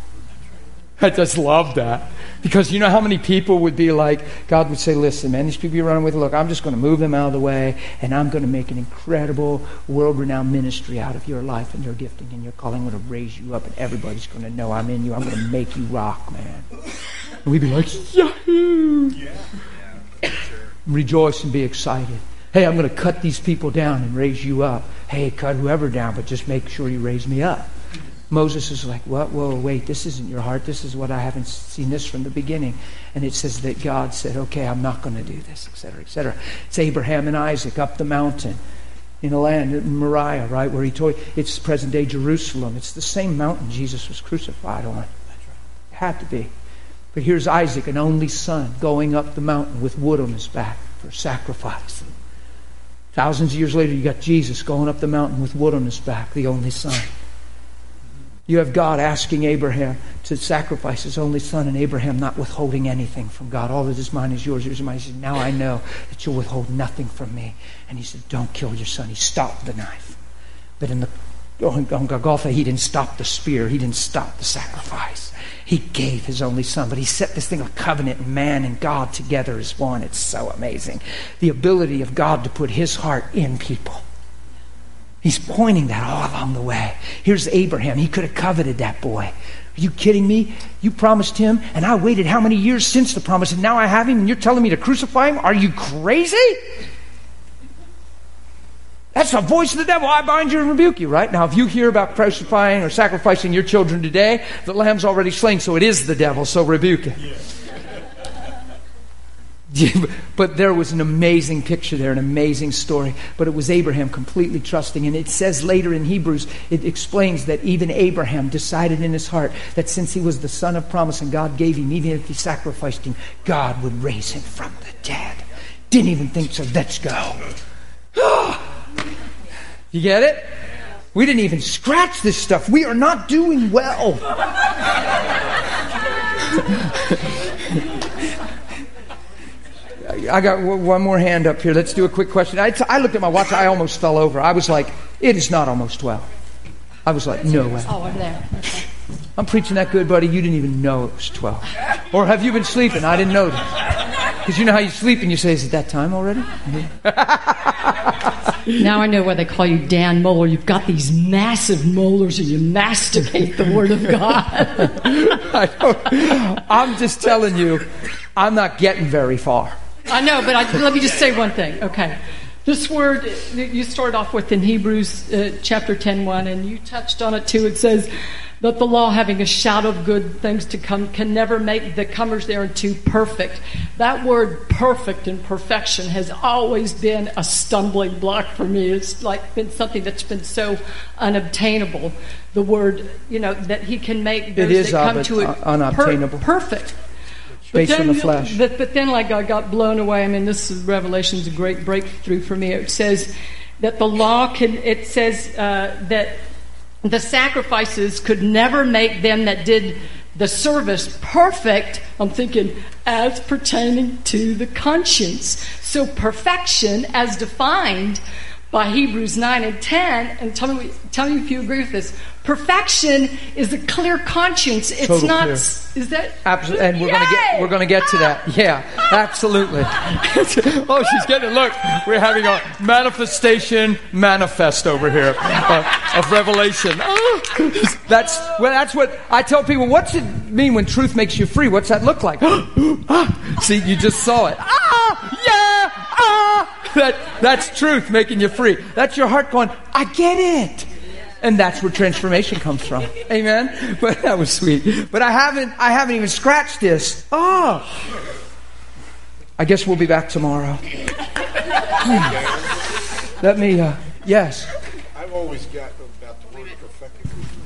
I just love that. Because you know how many people would be like, God would say, listen, man, these people you're running with, look, I'm just going to move them out of the way, and I'm going to make an incredible, world-renowned ministry out of your life and your gifting and your calling. I'm going to raise you up, and everybody's going to know I'm in you. I'm going to make you rock, man. And we'd be like, yahoo! Yeah, sure. Rejoice and be excited. Hey, I'm going to cut these people down and raise you up. Hey, cut whoever down, but just make sure you raise me up. Moses is like, what? Whoa, wait, this isn't your heart. This is what I haven't seen this from the beginning. And it says that God said, okay, I'm not going to do this, etc., etc. It's Abraham and Isaac up the mountain in a land, in Moriah, right, where He told, it's present-day Jerusalem. It's the same mountain Jesus was crucified on. It had to be. But here's Isaac, an only son, going up the mountain with wood on his back for sacrifice. Thousands of years later, you got Jesus going up the mountain with wood on his back, the only son. You have God asking Abraham to sacrifice his only son, and Abraham not withholding anything from God. All that is mine is yours, yours is mine. He said, now I know that you'll withhold nothing from me. And He said, don't kill your son. He stopped the knife. But on Golgotha, He didn't stop the spear. He didn't stop the sacrifice. He gave His only son. But He set this thing of covenant, and man and God together as one. It's so amazing. The ability of God to put His heart in people. He's pointing that all along the way. Here's Abraham. He could have coveted that boy. Are you kidding me? You promised him, and I waited how many years since the promise, and now I have him, and you're telling me to crucify him? Are you crazy? That's the voice of the devil. I bind you and rebuke you, right? Now, if you hear about crucifying or sacrificing your children today, the lamb's already slain, so it is the devil, so rebuke it. Yeah. But there was an amazing picture there, an amazing story. But it was Abraham completely trusting. And it says later in Hebrews, it explains that even Abraham decided in his heart that since he was the son of promise and God gave him, even if he sacrificed him, God would raise him from the dead. Didn't even think so. Let's go. You get it? We didn't even scratch this stuff. We are not doing well. I got one more hand up here. Let's do a quick question. I looked at my watch. I almost fell over. I was like, it is not almost 12. I was like, no way. Oh, over there. Okay. I'm preaching that good, buddy. You didn't even know it was 12. Or have you been sleeping? I didn't notice. Because you know how you sleep and you say, is it that time already? Now I know why they call you Dan Moeller. You've got these massive molars and you masticate the Word of God. I'm just telling you, I'm not getting very far. I know, but let me just say one thing. Okay. This word, you start off with in Hebrews chapter 10:1, and you touched on it too. It says that the law, having a shadow of good things to come, can never make the comers thereunto perfect. That word perfect and perfection has always been a stumbling block for me. It's like been something that's been so unobtainable. The word, that he can make those that come to it unobtainable. Perfect. Based on the flesh. But then, like, I got blown away. I mean, this Revelation is a great breakthrough for me. It says that the law that the sacrifices could never make them that did the service perfect. I'm thinking, as pertaining to the conscience. So perfection, as defined by Hebrews 9 and 10, and tell me if you agree with this. Perfection is a clear conscience. It's Total not. Clear. Is that? Absolutely, and we're going to get to that. Yeah, absolutely. Oh, she's getting it. Look, we're having a manifest over here of revelation. Oh, that's what I tell people. What's it mean when truth makes you free? What's that look like? See, you just saw it. That's truth making you free. That's your heart going, I get it. And that's where transformation comes from. Amen? But that was sweet. But I haven't even scratched this. Oh. I guess we'll be back tomorrow. Let me, yes. I've always got about the word perfected.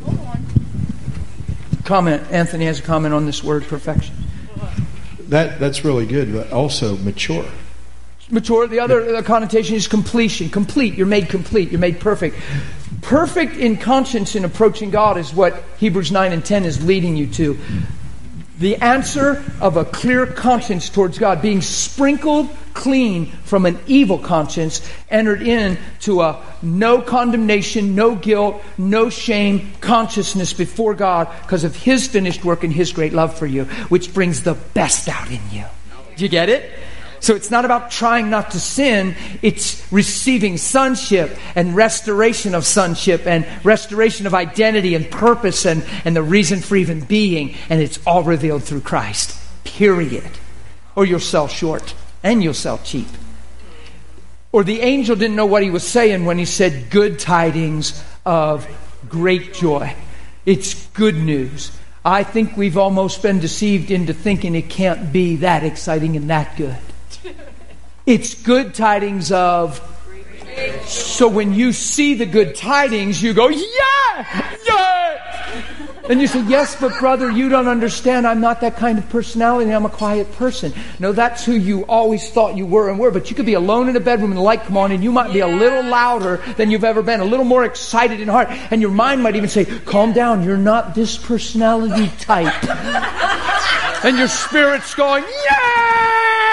Comment. Anthony has a comment on this word, perfection. That's really good, but also mature. Mature, the other connotation is completion. Complete. You're made complete. You're made perfect. Perfect in conscience in approaching God is what Hebrews 9 and 10 is leading you to. The answer of a clear conscience towards God, being sprinkled clean from an evil conscience, entered into a no condemnation, no guilt, no shame consciousness before God because of His finished work and His great love for you, which brings the best out in you. Do you get it? So it's not about trying not to sin. It's receiving sonship and restoration of sonship and restoration of identity and purpose and the reason for even being. And it's all revealed through Christ. Period. Or you'll sell short and you'll sell cheap. Or the angel didn't know what he was saying when he said good tidings of great joy. It's good news. I think we've almost been deceived into thinking it can't be that exciting and that good. It's good tidings of. So when you see the good tidings, you go, yeah! Yeah! And you say, yes, but brother, you don't understand. I'm not that kind of personality. I'm a quiet person. No, that's who you always thought you were and were. But you could be alone in a bedroom and the light come on and you might be a little louder than you've ever been, a little more excited in heart. And your mind might even say, calm down. You're not this personality type. And your spirit's going, yeah!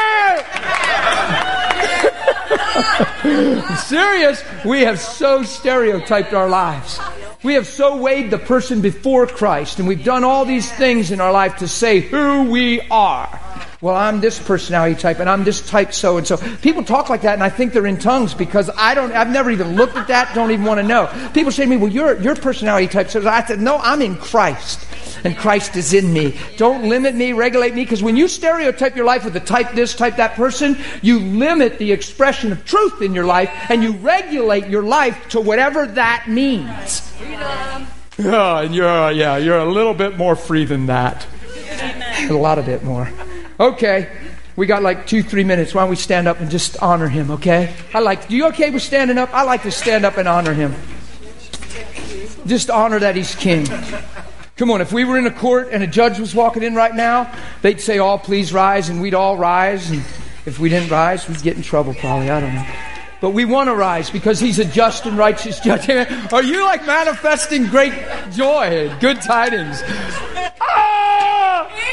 Serious? We have so stereotyped our lives. We have so weighed the person before Christ, and we've done all these things in our life to say who we are. Well, I'm this personality type, and I'm this type so-and-so. People talk like that, and I think they're in tongues because I've never even looked at that, don't even want to know. People say to me, well, your personality type. So I said, no, I'm in Christ. And Christ is in me. Don't limit me, regulate me, because when you stereotype your life with a type this, type that person, you limit the expression of truth in your life, and you regulate your life to whatever that means. Freedom. Oh, and you're a little bit more free than that. Amen. A lot of bit more. Okay. We got like 2-3 minutes. Why don't we stand up and just honor Him, okay? You okay with standing up? I like to stand up and honor Him. Just honor that He's King. Come on, if we were in a court and a judge was walking in right now, they'd say, all please rise, and we'd all rise. And if we didn't rise, we'd get in trouble probably. I don't know. But we want to rise because He's a just and righteous judge. Are you like manifesting great joy, good tidings? Ah!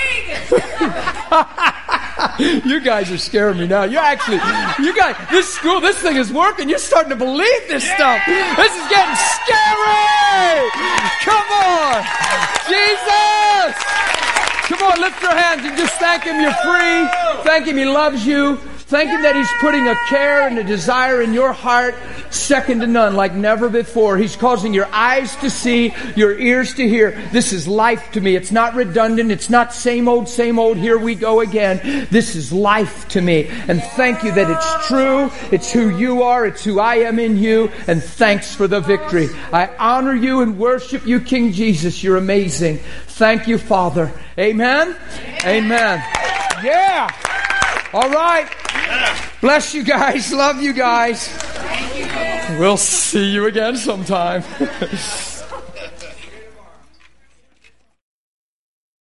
You guys are scaring me now. You guys, this thing is working. You're starting to believe this stuff. This is getting scary. Come on. Jesus. Come on, lift your hands and just thank Him you're free. Thank Him He loves you. Thank Him that He's putting a care and a desire in your heart second to none, like never before. He's causing your eyes to see, your ears to hear. This is life to me. It's not redundant. It's not same old, here we go again. This is life to me. And thank you that it's true. It's who you are. It's who I am in you. And thanks for the victory. I honor you and worship you, King Jesus. You're amazing. Thank you, Father. Amen? Amen. Yeah. All right. Bless you guys. Love you guys. We'll see you again sometime.